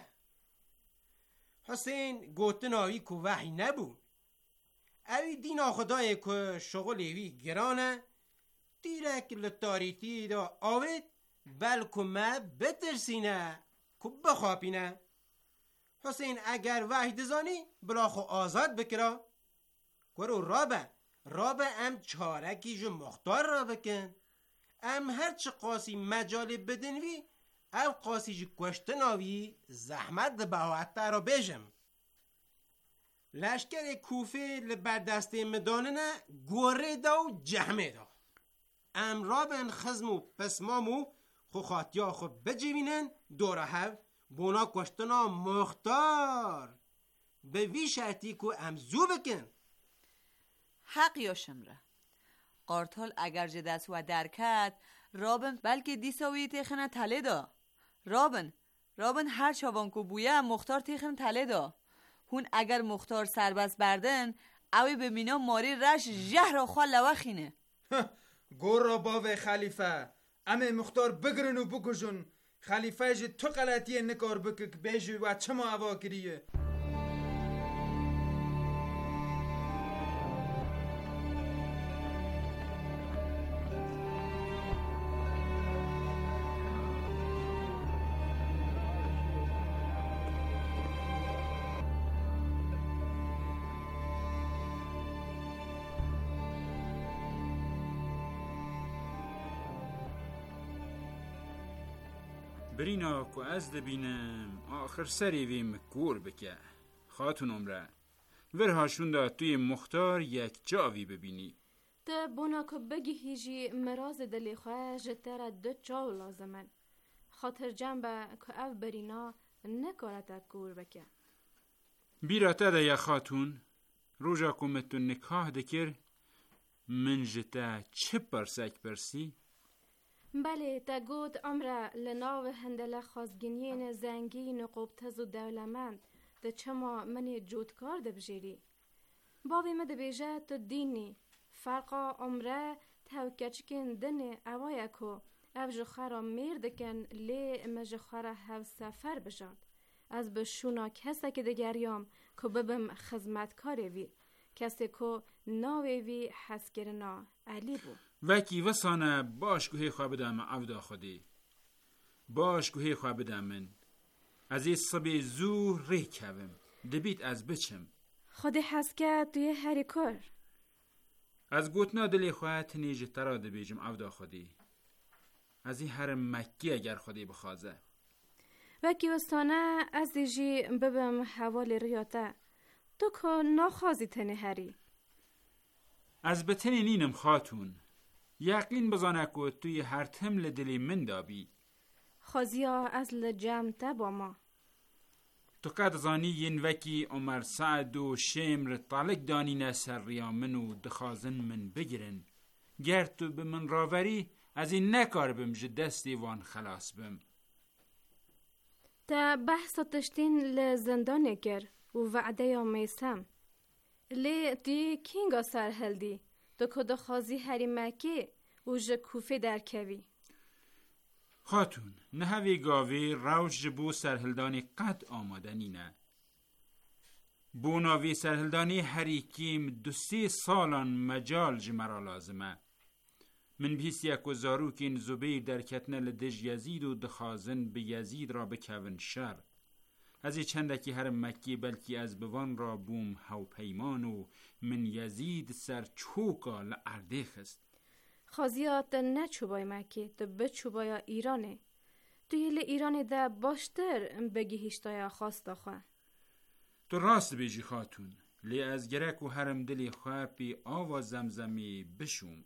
Speaker 11: حسین گوتناوی که وحی نبو اوی دینا خدای که شغل وی گرانه دیرک لطاریتی دا آوید بلکه ما بترسینه که بخوابینه حسین اگر وحی دزانی بلاخو آزاد بکرا کرو رابه ام چارکی جو مختار را بکن ام هرچه قاسی مجال بدنوی او قاسی جو کشتناوی زحمت باوتا را بیجم لشکر کوفه لبردسته مدانه نه گوره دا و جهمه دا ام رابن خزمو پسمامو خو خاتیا خو بجوینن دوره هف بونا کشتنا مختار به وی شرطی که امزو بکن
Speaker 12: حق یا شمره قارتال اگر جدست و درکت رابن بلکه دیساوی تیخنه تله دا رابن هر چاوان که بویه مختار تیخن تله دا هون اگر مختار سربست بردن اوی به مینا ماری رش جهر خواه لوخینه
Speaker 9: گور را باوه خلیفه امه مختار بگرن و بکشن خلیفه جه تو غلطیه نکار بکک بیجه و چما عوا کریه
Speaker 13: برینا کو از دبینم آخر سری ویم گور بکه خاتون عمره ورهاشون دا توی مختار یک جاوی ببینی
Speaker 14: تا بونا که بگی هیجی مراز دلی خواه جتر دو جاو لازمن خاطر جنبه که او برینا نکارتا گور بکه
Speaker 13: بیراتا دا یا خاتون روژا کمتو نکاح دکر من جتا چه پرسک پرسی؟
Speaker 14: بله تا گود عمره لناو هندل خازگینین زنگین و قبتز و دولمند ده چما منی جودکار ده بجیری باوی مده بیجه تو دینی فرقا عمره تاو کچکن دنه اوای کو او جخرا میردکن لی مجخرا هف سفر بجاند از بشونا کسا که دگریام که ببم خدمتکاری وی کسی که ناوی وی حس کرنا علی بو
Speaker 13: وکی وسانه باش گوهی خواه بدم عودا خودی باش گوهی خواه بدم من از این صبح زور ری کبم دبیت از بچم
Speaker 14: خودی حس که توی هری کر
Speaker 13: از گوتنا دلی خواه تنیج ترا دبیجم عودا خودی از این هر مکی اگر خودی بخوازه
Speaker 14: وکی وستانه از دیجی ببم حوال ریاته تو که نخوازی تنه هری
Speaker 13: از بتنی نینم خاتون یقین بزانه که توی هر تم لدلی من دابی
Speaker 14: خوازیا از لجمته با ما
Speaker 13: تو قد زانی ین وکی عمر سعد و شمر طالق دانین سر ریا منو دخازن من بگیرن گرد تو به من راوری از این نکار بم جدستی وان خلاص بم
Speaker 14: تا بحث تشتین لزندانه گر و وعده یا میسم لی دی کینگا سر هلدی دو که دخوازی هری مکی و جکوفه در کوی
Speaker 13: خاتون نهوی گاوی روش جبو سرهلدانی قد آمادنی نه بوناوی سرهلدانی هریکیم 2-3 سالان مجال جمرا لازمه من بیست یک و زاروکین زبیر در کتنه لدج یزید و دخازن به یزید را بکون شر از چندکی هر مکی بلکی از بوان را بوم هاو پیمان و من یزید سر چوکا لعرده خست
Speaker 14: خوازیات نه چوبای مکی ده به چوبای ایرانه تو یل ایران ده باشتر بگی هیشتایا خواستا خواه
Speaker 13: تو راست بیجی خاتون لی از گرک و هرم دلی خواه پی آوا زمزمی بشوم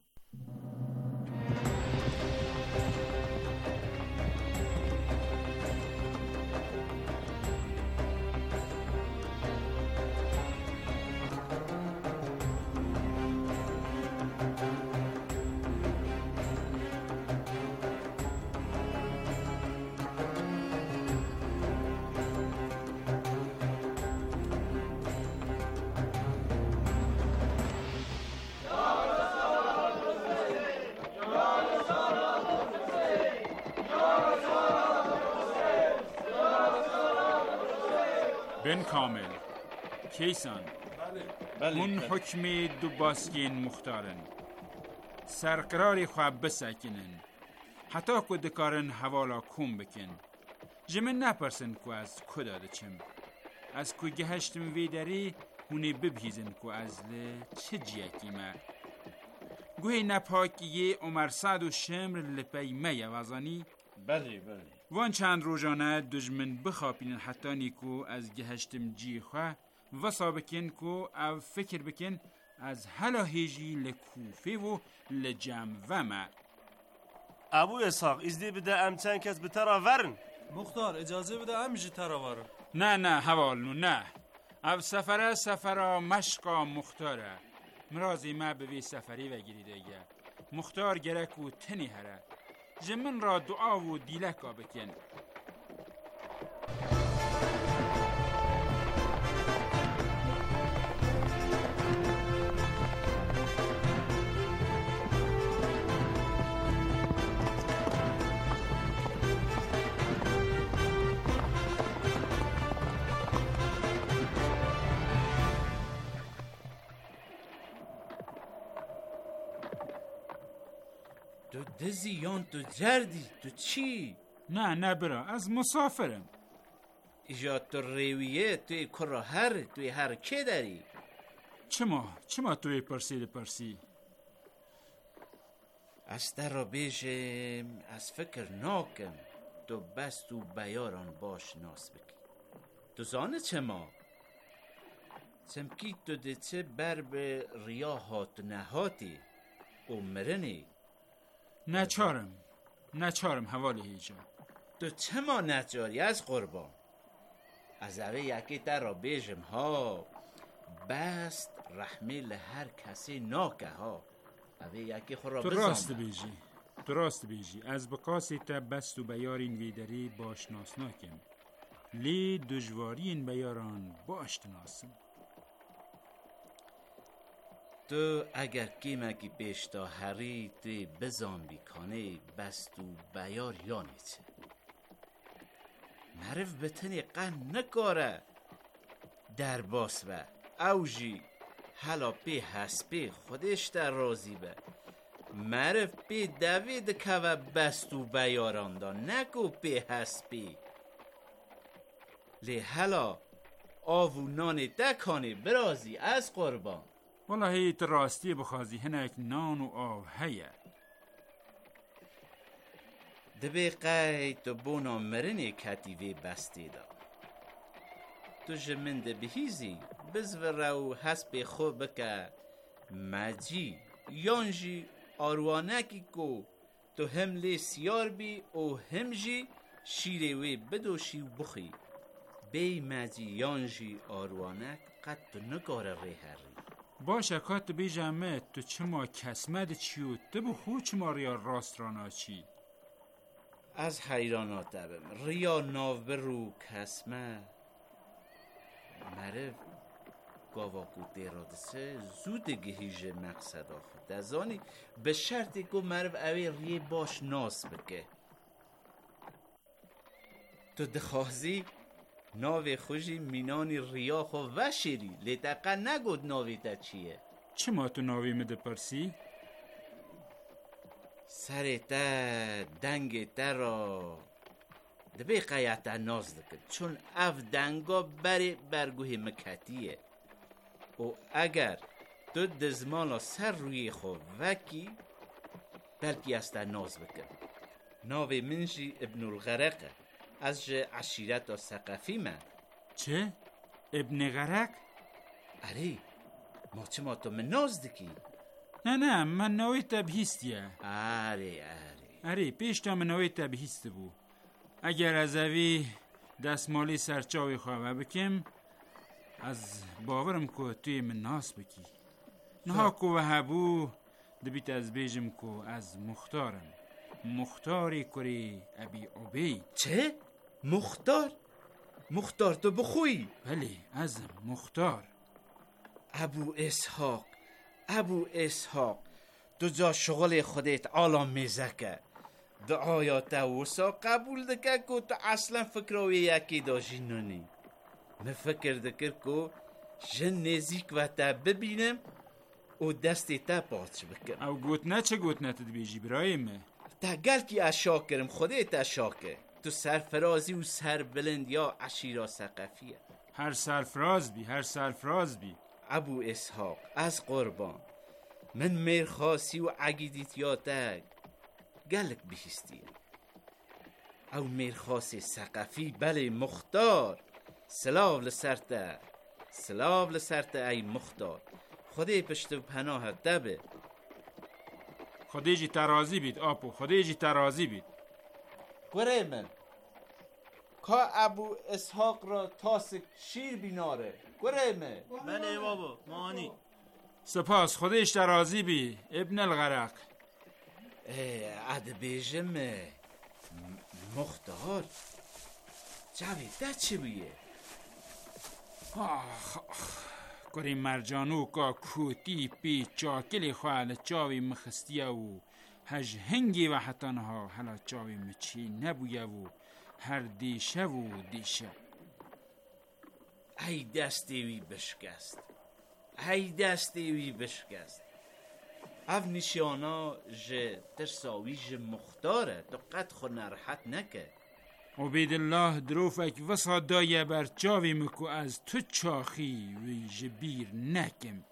Speaker 13: بن کامل کیسان اون حکم دو باسکین مختارن سرقراری خواب بسکنن حتی که دکارن حوالا کم بکن جمن نپرسن که از کدا دچم از که گهشتم ویداری هونه ببهیزن که از چه جیکی ما گوهی نپاکیه عمر سعد و شمر لپی میوازانی
Speaker 6: بله
Speaker 13: وان چند روزانه دجمن بخوابینن حتی نیکو از گهشتم جی خواه وصا بکن کو او فکر بکن از هلا هیجی لکوفه و لجموه ما
Speaker 6: ابو اسحاق ازدی بده ام چند کس بترا ورن
Speaker 15: مختار اجازه بده ام جی ترا ورن
Speaker 13: نه حوالنو نه او سفره مشقا مختاره مرازی ما بوی سفری وگیری دیگه مختار گرکو تنی هره جمن را دعا و دیلکا بکن
Speaker 16: تو دزیان تو جردی تو چی؟
Speaker 13: نه برا از مسافرم
Speaker 16: ایجا تو رویه توی کرا توی هر که داری؟
Speaker 13: چما توی پرسی؟
Speaker 16: از در را بیشم از فکر ناکم تو بس تو بیاران باش ناس بکی تو زانه چما؟ چمکی تو ده چه بر به ریاحات نهاتی عمرنی
Speaker 13: نچارم حوالی هیجا
Speaker 16: تو چما نچاری از قربان از اوه یکی در را بیشم ها بست رحمه لهر کسی ناکه ها اوه یکی خور را بزامه
Speaker 13: تو راست بیجی از بقاسی تا بست و بیارین ویدری باش ناس ناکم لی دجوارین بیاران باش تناسم
Speaker 16: تو اگر کیمکی پیشتا هری تی بزان بیکانه بستو بیار یانی چه معرف بتنی قن نکاره در باس و اوجی حالا پی هسپی خودش در رازی به معرف پی دوید که و بستو بیاران دا نکو پی هسپی لی حالا آو و نان دکانی برازی از قربان
Speaker 13: والله تو راستی بخوازی هنک نان و آو هیه
Speaker 16: دبی قای تو بونا مرنی کتیوی بستی دا تو جمن دبیزی بزور و حسب خوب بکه مجی یانجی آروانکی کو تو هم لی سیار بی او هم جی شیره وی بدوشی و بخی بی مجی یانجی آروانک قد تو نگاره ری هری
Speaker 13: باشه کات بی جمعه تو چما کسمد چیو تو بخو چما ریا راست رانا چی
Speaker 16: از حیرانات بم ریا ناو برو کسمه معرف گاواکو دیرادسه زود گهیجه مقصد آخود دزانی به شرطی که معرف اوی ریه باش ناس بکه تو دخوازی ناوی خوشی مینانی ریا خو وشیری لیتقا نگود ناوی تا چیه
Speaker 13: چما تو ناوی مده پرسی؟
Speaker 16: سر تا دنگ تا را دبی قیعتا ناز دکن چون اف دنگا بری برگوه مکتیه و اگر تو دزمالا سر روی خو وکی بلکی از تا ناز بکن ناوی منشی ابن الغرقه از عشیرت و ثقفی من
Speaker 13: چه؟ ابن غرق؟
Speaker 16: اره ما تو من ناز دکی
Speaker 13: نه من نوی تبهیستیه
Speaker 16: اره
Speaker 13: پیش تا من نوی تبهیست بو اگر از اوی دستمالی سرچاوی خواه بکم از باورم که توی من ناس بکی نها که و هبو دبیت از بیجم که از مختاری کری ابی عبید
Speaker 16: چه؟ مختار تو بخوی؟
Speaker 13: بله از مختار
Speaker 16: ابو اسحاق تو جا شغل خودت عالم میزکه دعایات وسا قبول دکه که تو اصلا فکروی یکی دا جنونی مفکر دکر که جن نزیک و تا ببینم و دستی تا پاچ بکن
Speaker 13: او گوتنه چه گوتنه تدبیجی برایم
Speaker 16: تا گل کی اشاکرم خودت اشاکه تو سرفرازی و سر بلند یا عشیرا ثقفیه
Speaker 13: هر سرفراز بی
Speaker 16: ابو اسحاق از قربان من میرخاسی و عقیدیت یا تگ گلک بهستی او میرخاسی ثقفی بله مختار سلاو لسرت ای مختار خودی پشت و پناه دبه
Speaker 13: خودیجی ترازی بید آپو خودیجی ترازی بید
Speaker 16: گره من که ابو اسحاق را تاسک شیر بیناره گره من
Speaker 15: بله بابا مانی
Speaker 13: سپاس خودش ترازی بی ابن الغرق
Speaker 16: عد بیجم مختار جاوید ده چه بیه
Speaker 13: کری مرجانو که کوتی پی چاکلی خواه چاوی مخستیه و هج هنگی و حتانها حالا چاوی مچی نبویه و هر دیشه
Speaker 16: ای دستی وی بشکست او نشانا جه ترساوی جه مختاره تو قد خو نرحت نکه
Speaker 13: عبید الله دروفک وسا دایه بر چاوی مکو از تو چاخی وی جبیر نکم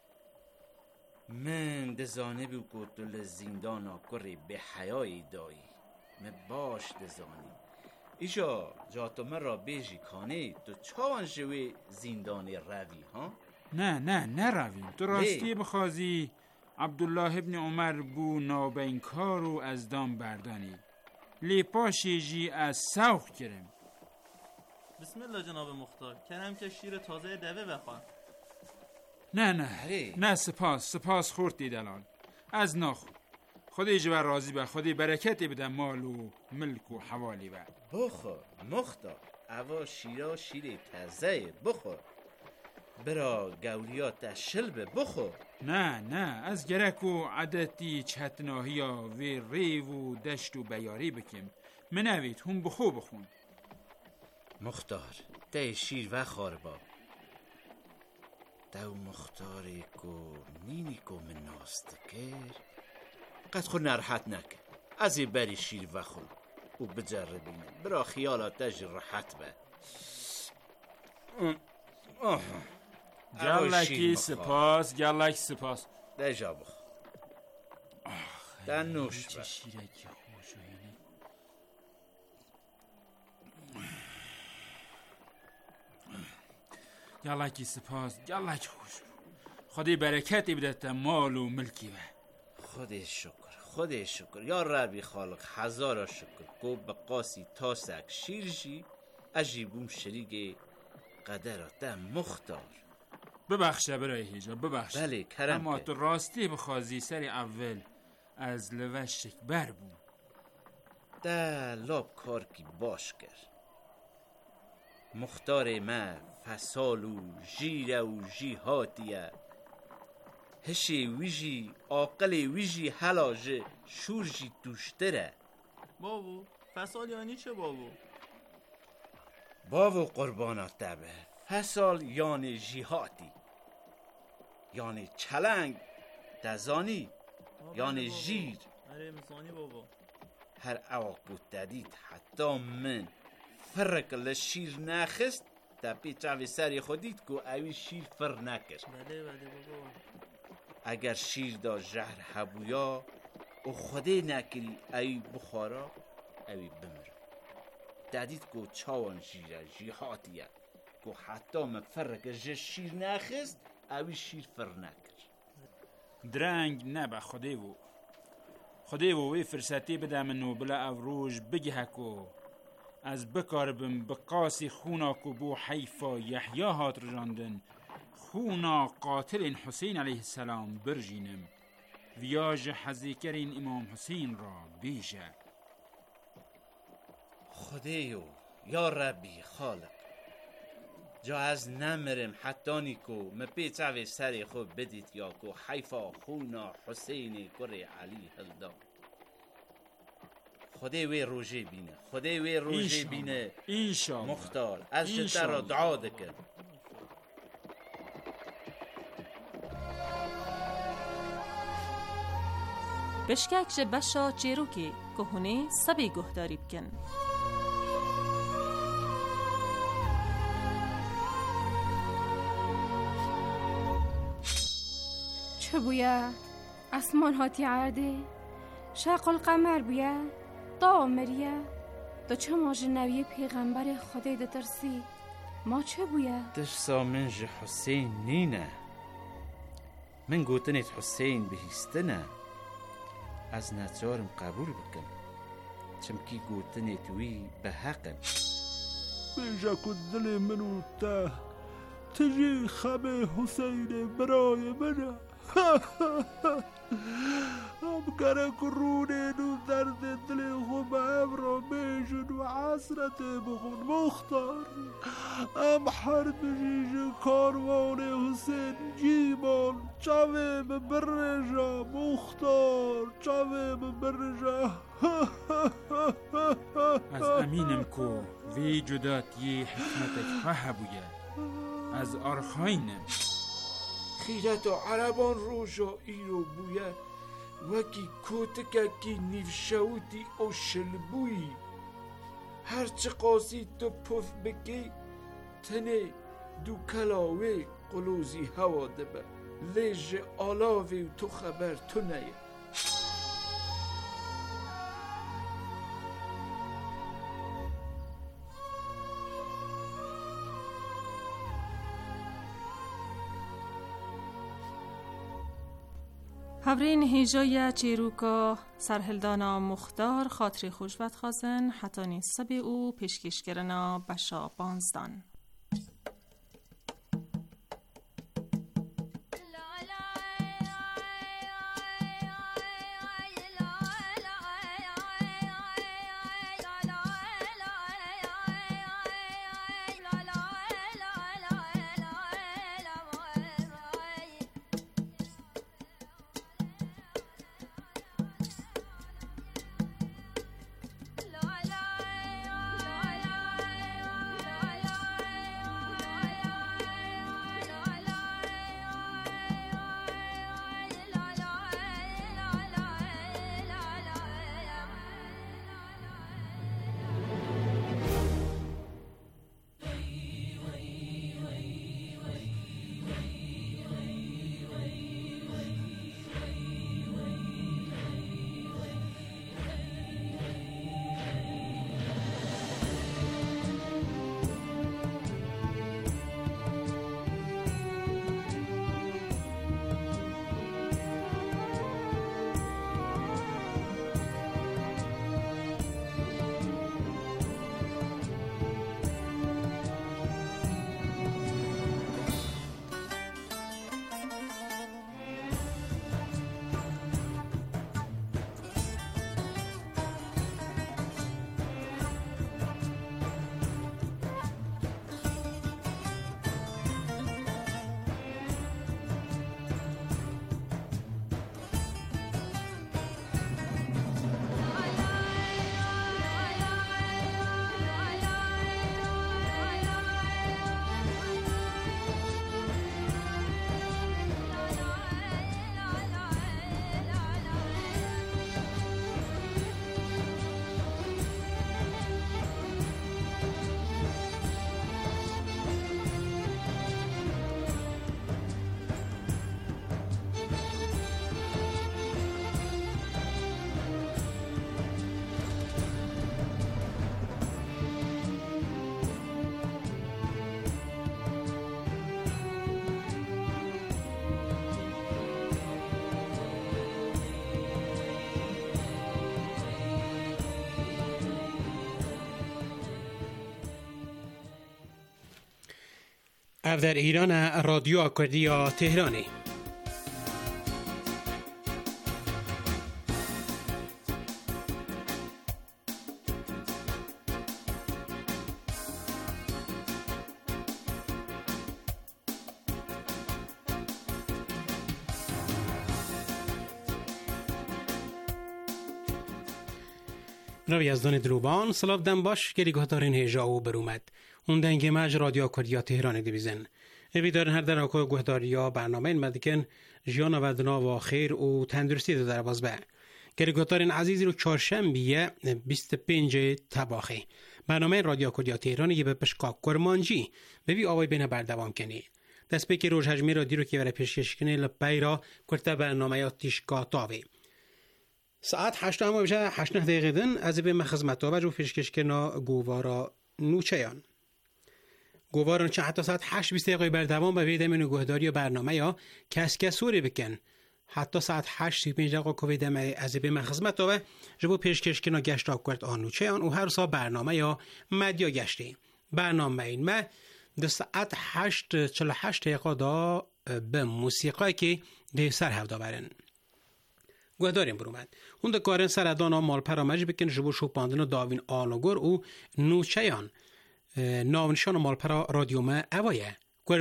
Speaker 16: من دزانه بیو که تو لزیندانا کری به حیای دایی من باش دزانی ایشا جا تو من را بیجی کانه تو چاوان جوی زیندانی روی ها؟
Speaker 13: نه رویم تو راستی بخوازی عبدالله ابن عمر بو نابینکار و از دام بردانی لی پاشی جی از سوخ کرم
Speaker 15: بسم الله جناب مختار کرم که شیر تازه دوه بخواه
Speaker 13: نه سپاس خورتی دلال از ناخو خودی جبر راضی به خودی برکتی بده مال و ملک و حوالی بر
Speaker 16: بخور مختار اوا شیر تازه بخور برا گولیات شلبه بخور.
Speaker 13: نه از گرک و عدتی چتناهیا و ریو و دشت و بیاری بکم. منوید هم بخون.
Speaker 16: مختار ده شیر و خاربا دو مختاری کو نینی کو من ناست کر قد خود نرحت نکن ازی بری شیر و خور و بجربینه برا خیالات دجی راحت به.
Speaker 13: گلکی سپاس
Speaker 16: دجا بخ در نوش به.
Speaker 13: گلکی سپاس گلک خوش خدای برکتی بدت مال و ملکی به.
Speaker 16: خدای شکر یا ربی خالق هزارا شکر کو بقاسی تاسک شیرشی عجیبوم شریک قدرات مختار.
Speaker 13: ببخشه برای هیجا ببخشه.
Speaker 16: بله کرم
Speaker 13: اما تو راستی بخوازی سری اول از لوشک بر بود
Speaker 16: ده لاب کار کی باش کرد. مختار ما فسالو جیره و جیهاتیه هشی ویجی عاقل ویجی حلاجه شورجی دوشتره.
Speaker 15: بابو فسال یعنی چه بابو؟
Speaker 16: بابو قربانات دبه فسال یعنی جیهاتی یعنی چلنگ دزانی یعنی جیر.
Speaker 15: آره مزانی بابا.
Speaker 16: هر اوقات دادید حتی من فرق لشیر نخست تا پیچاوی سری خودید که اوی شیر فر نکر.
Speaker 15: بله بابا.
Speaker 16: اگر شیر دا جهر هبویا و خودی نکری اوی بخارا اوی بمر. دادید که چاوان جیره جیهاتیه که حتی من فرق شیر نخست اوی شیر فر نکر.
Speaker 13: درنگ نبا خدای وی فرصتی بده منو بلا افروج بگه کو از بکاربم بقاسی خونا کو بو حیفا یحیی هات رجاندن خونا قاتل حسین علیه السلام برجینم ویاج حزیکرین امام حسین را بیجه.
Speaker 16: خدایو یا ربی خالق جا از نمرم حتی نیکو مپیچاوی سری خود بدید یا کو حیفا خونا حسین کره علی هلدا. خدای وی روژه بینه
Speaker 13: اینشالله
Speaker 16: مختار از شده را دعا دکر.
Speaker 8: بشکک بشا چیروکی که هونه سبی گهداری بکن.
Speaker 14: چه بویا؟ اسمان هاتی عرده شاق القمر بویا دا مریه دا چه ماج نوی پیغمبر خدای دا ترسی ما چه بویا؟
Speaker 16: دشسا منج حسین نینه من گوتنیت حسین بهیستنه از نجارم قبول بکن چمکی گوتنیت وی به حقم.
Speaker 17: بجا کد دل منو تجی خب حسین برای منه ام گره کرونه نو درد دل خوب را بیشن و حسرت بخون مختار ام حرب جیج کاروان حسین جیمان چاوه برجا مختار چاوه برجا.
Speaker 13: از امینم کو وی جدات یه حکمتک خواه بوید از آرخاینم
Speaker 17: خیرت و عربان روشا ایرو بویه وکی کوتککی نیفشوتی او شلبوی هرچه قاسی تو پف بکی تنه دو کلاوه قلوزی هوا دبه لیج آلاوه و تو خبر تو نیه.
Speaker 8: هبرین هیجای چیروکا سرهلدانا مختار خاطری خوشبت خازن حتانی سبی او پیشکشگرنا بشا بانزدان.
Speaker 18: اف در ایران رادیو کردیا تهرانی. نو یزدان دروبان سلاف دم باش گری گهدارین هیجا و برومد اون دنگ مج رادیو کردیا تهران دیویزن اوی دارن هر در آکو گهداریا برنامه این مدکن جیان و دنا و خیر و تندرستی دو در باز به گری گهدارین عزیزی رو چهارشنبه 25 تباخی برنامه رادیو کردیا تهران یه به پشکا کرمانجی ببی آوای بین بردوام کنی دست بکی روش هجمی را دیرو که برای پیشکش کنی لپای را کرده برنامه یا تیشکا تاوی ساعت 8 هم بشه 8 دقیقه دن از به خدمت و پیشکش کنا گووارا نوچیان گوواران چه حتی ساعت 8 20 دقیقه بردوام به ویدم نگهداری برنامه یا کسوری بکن حتی ساعت 8 35 دقیقه کویدم از به خدمت و جو پیشکش کنا گشت کرد آن نوچیان و هر سا برنامه یا مدیا گشتی برنامه این ما در ساعت 8:48 دقیقه دا به موسیقی که ده سر هفته برن گوهداریم برومد اون ده کارن سردانا مال پرامج بکن جبو شوپاندن داوین آلوگور و نوچیان ناونشان مال پرا رادیومه اوایه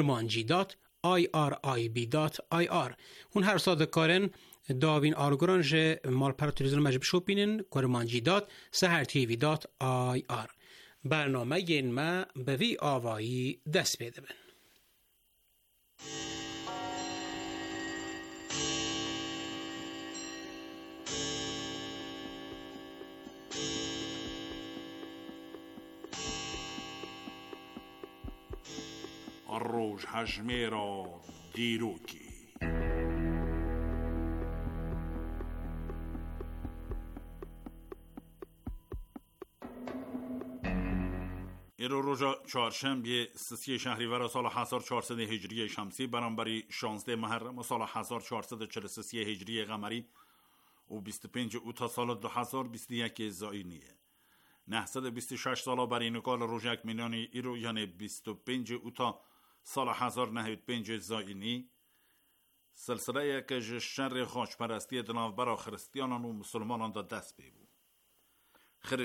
Speaker 18: kurmanji.irib.ir اون هر ساده کارن داوین آلوگوران جه مال پرا تلویزیون مجب شوپینن kurmanji.sahartv.ir برنامه این ما به وی آوایی دست بیده بن
Speaker 7: روز هجمه را دیروکی ایرو روزا چهارشنبه 3 شهریور سال 1400 هجری شمسی برابر 16 محرم سال 1443 هجری قمری و 25 اوت سال 2021 زاینیه 926 سال برای نکال روژک مینانی ایرو یعنی 25 اوتا سال 1095 زاینی سلسله که شر خوش پرستی دناو برا خریستیانان و مسلمانان دا دست بی بود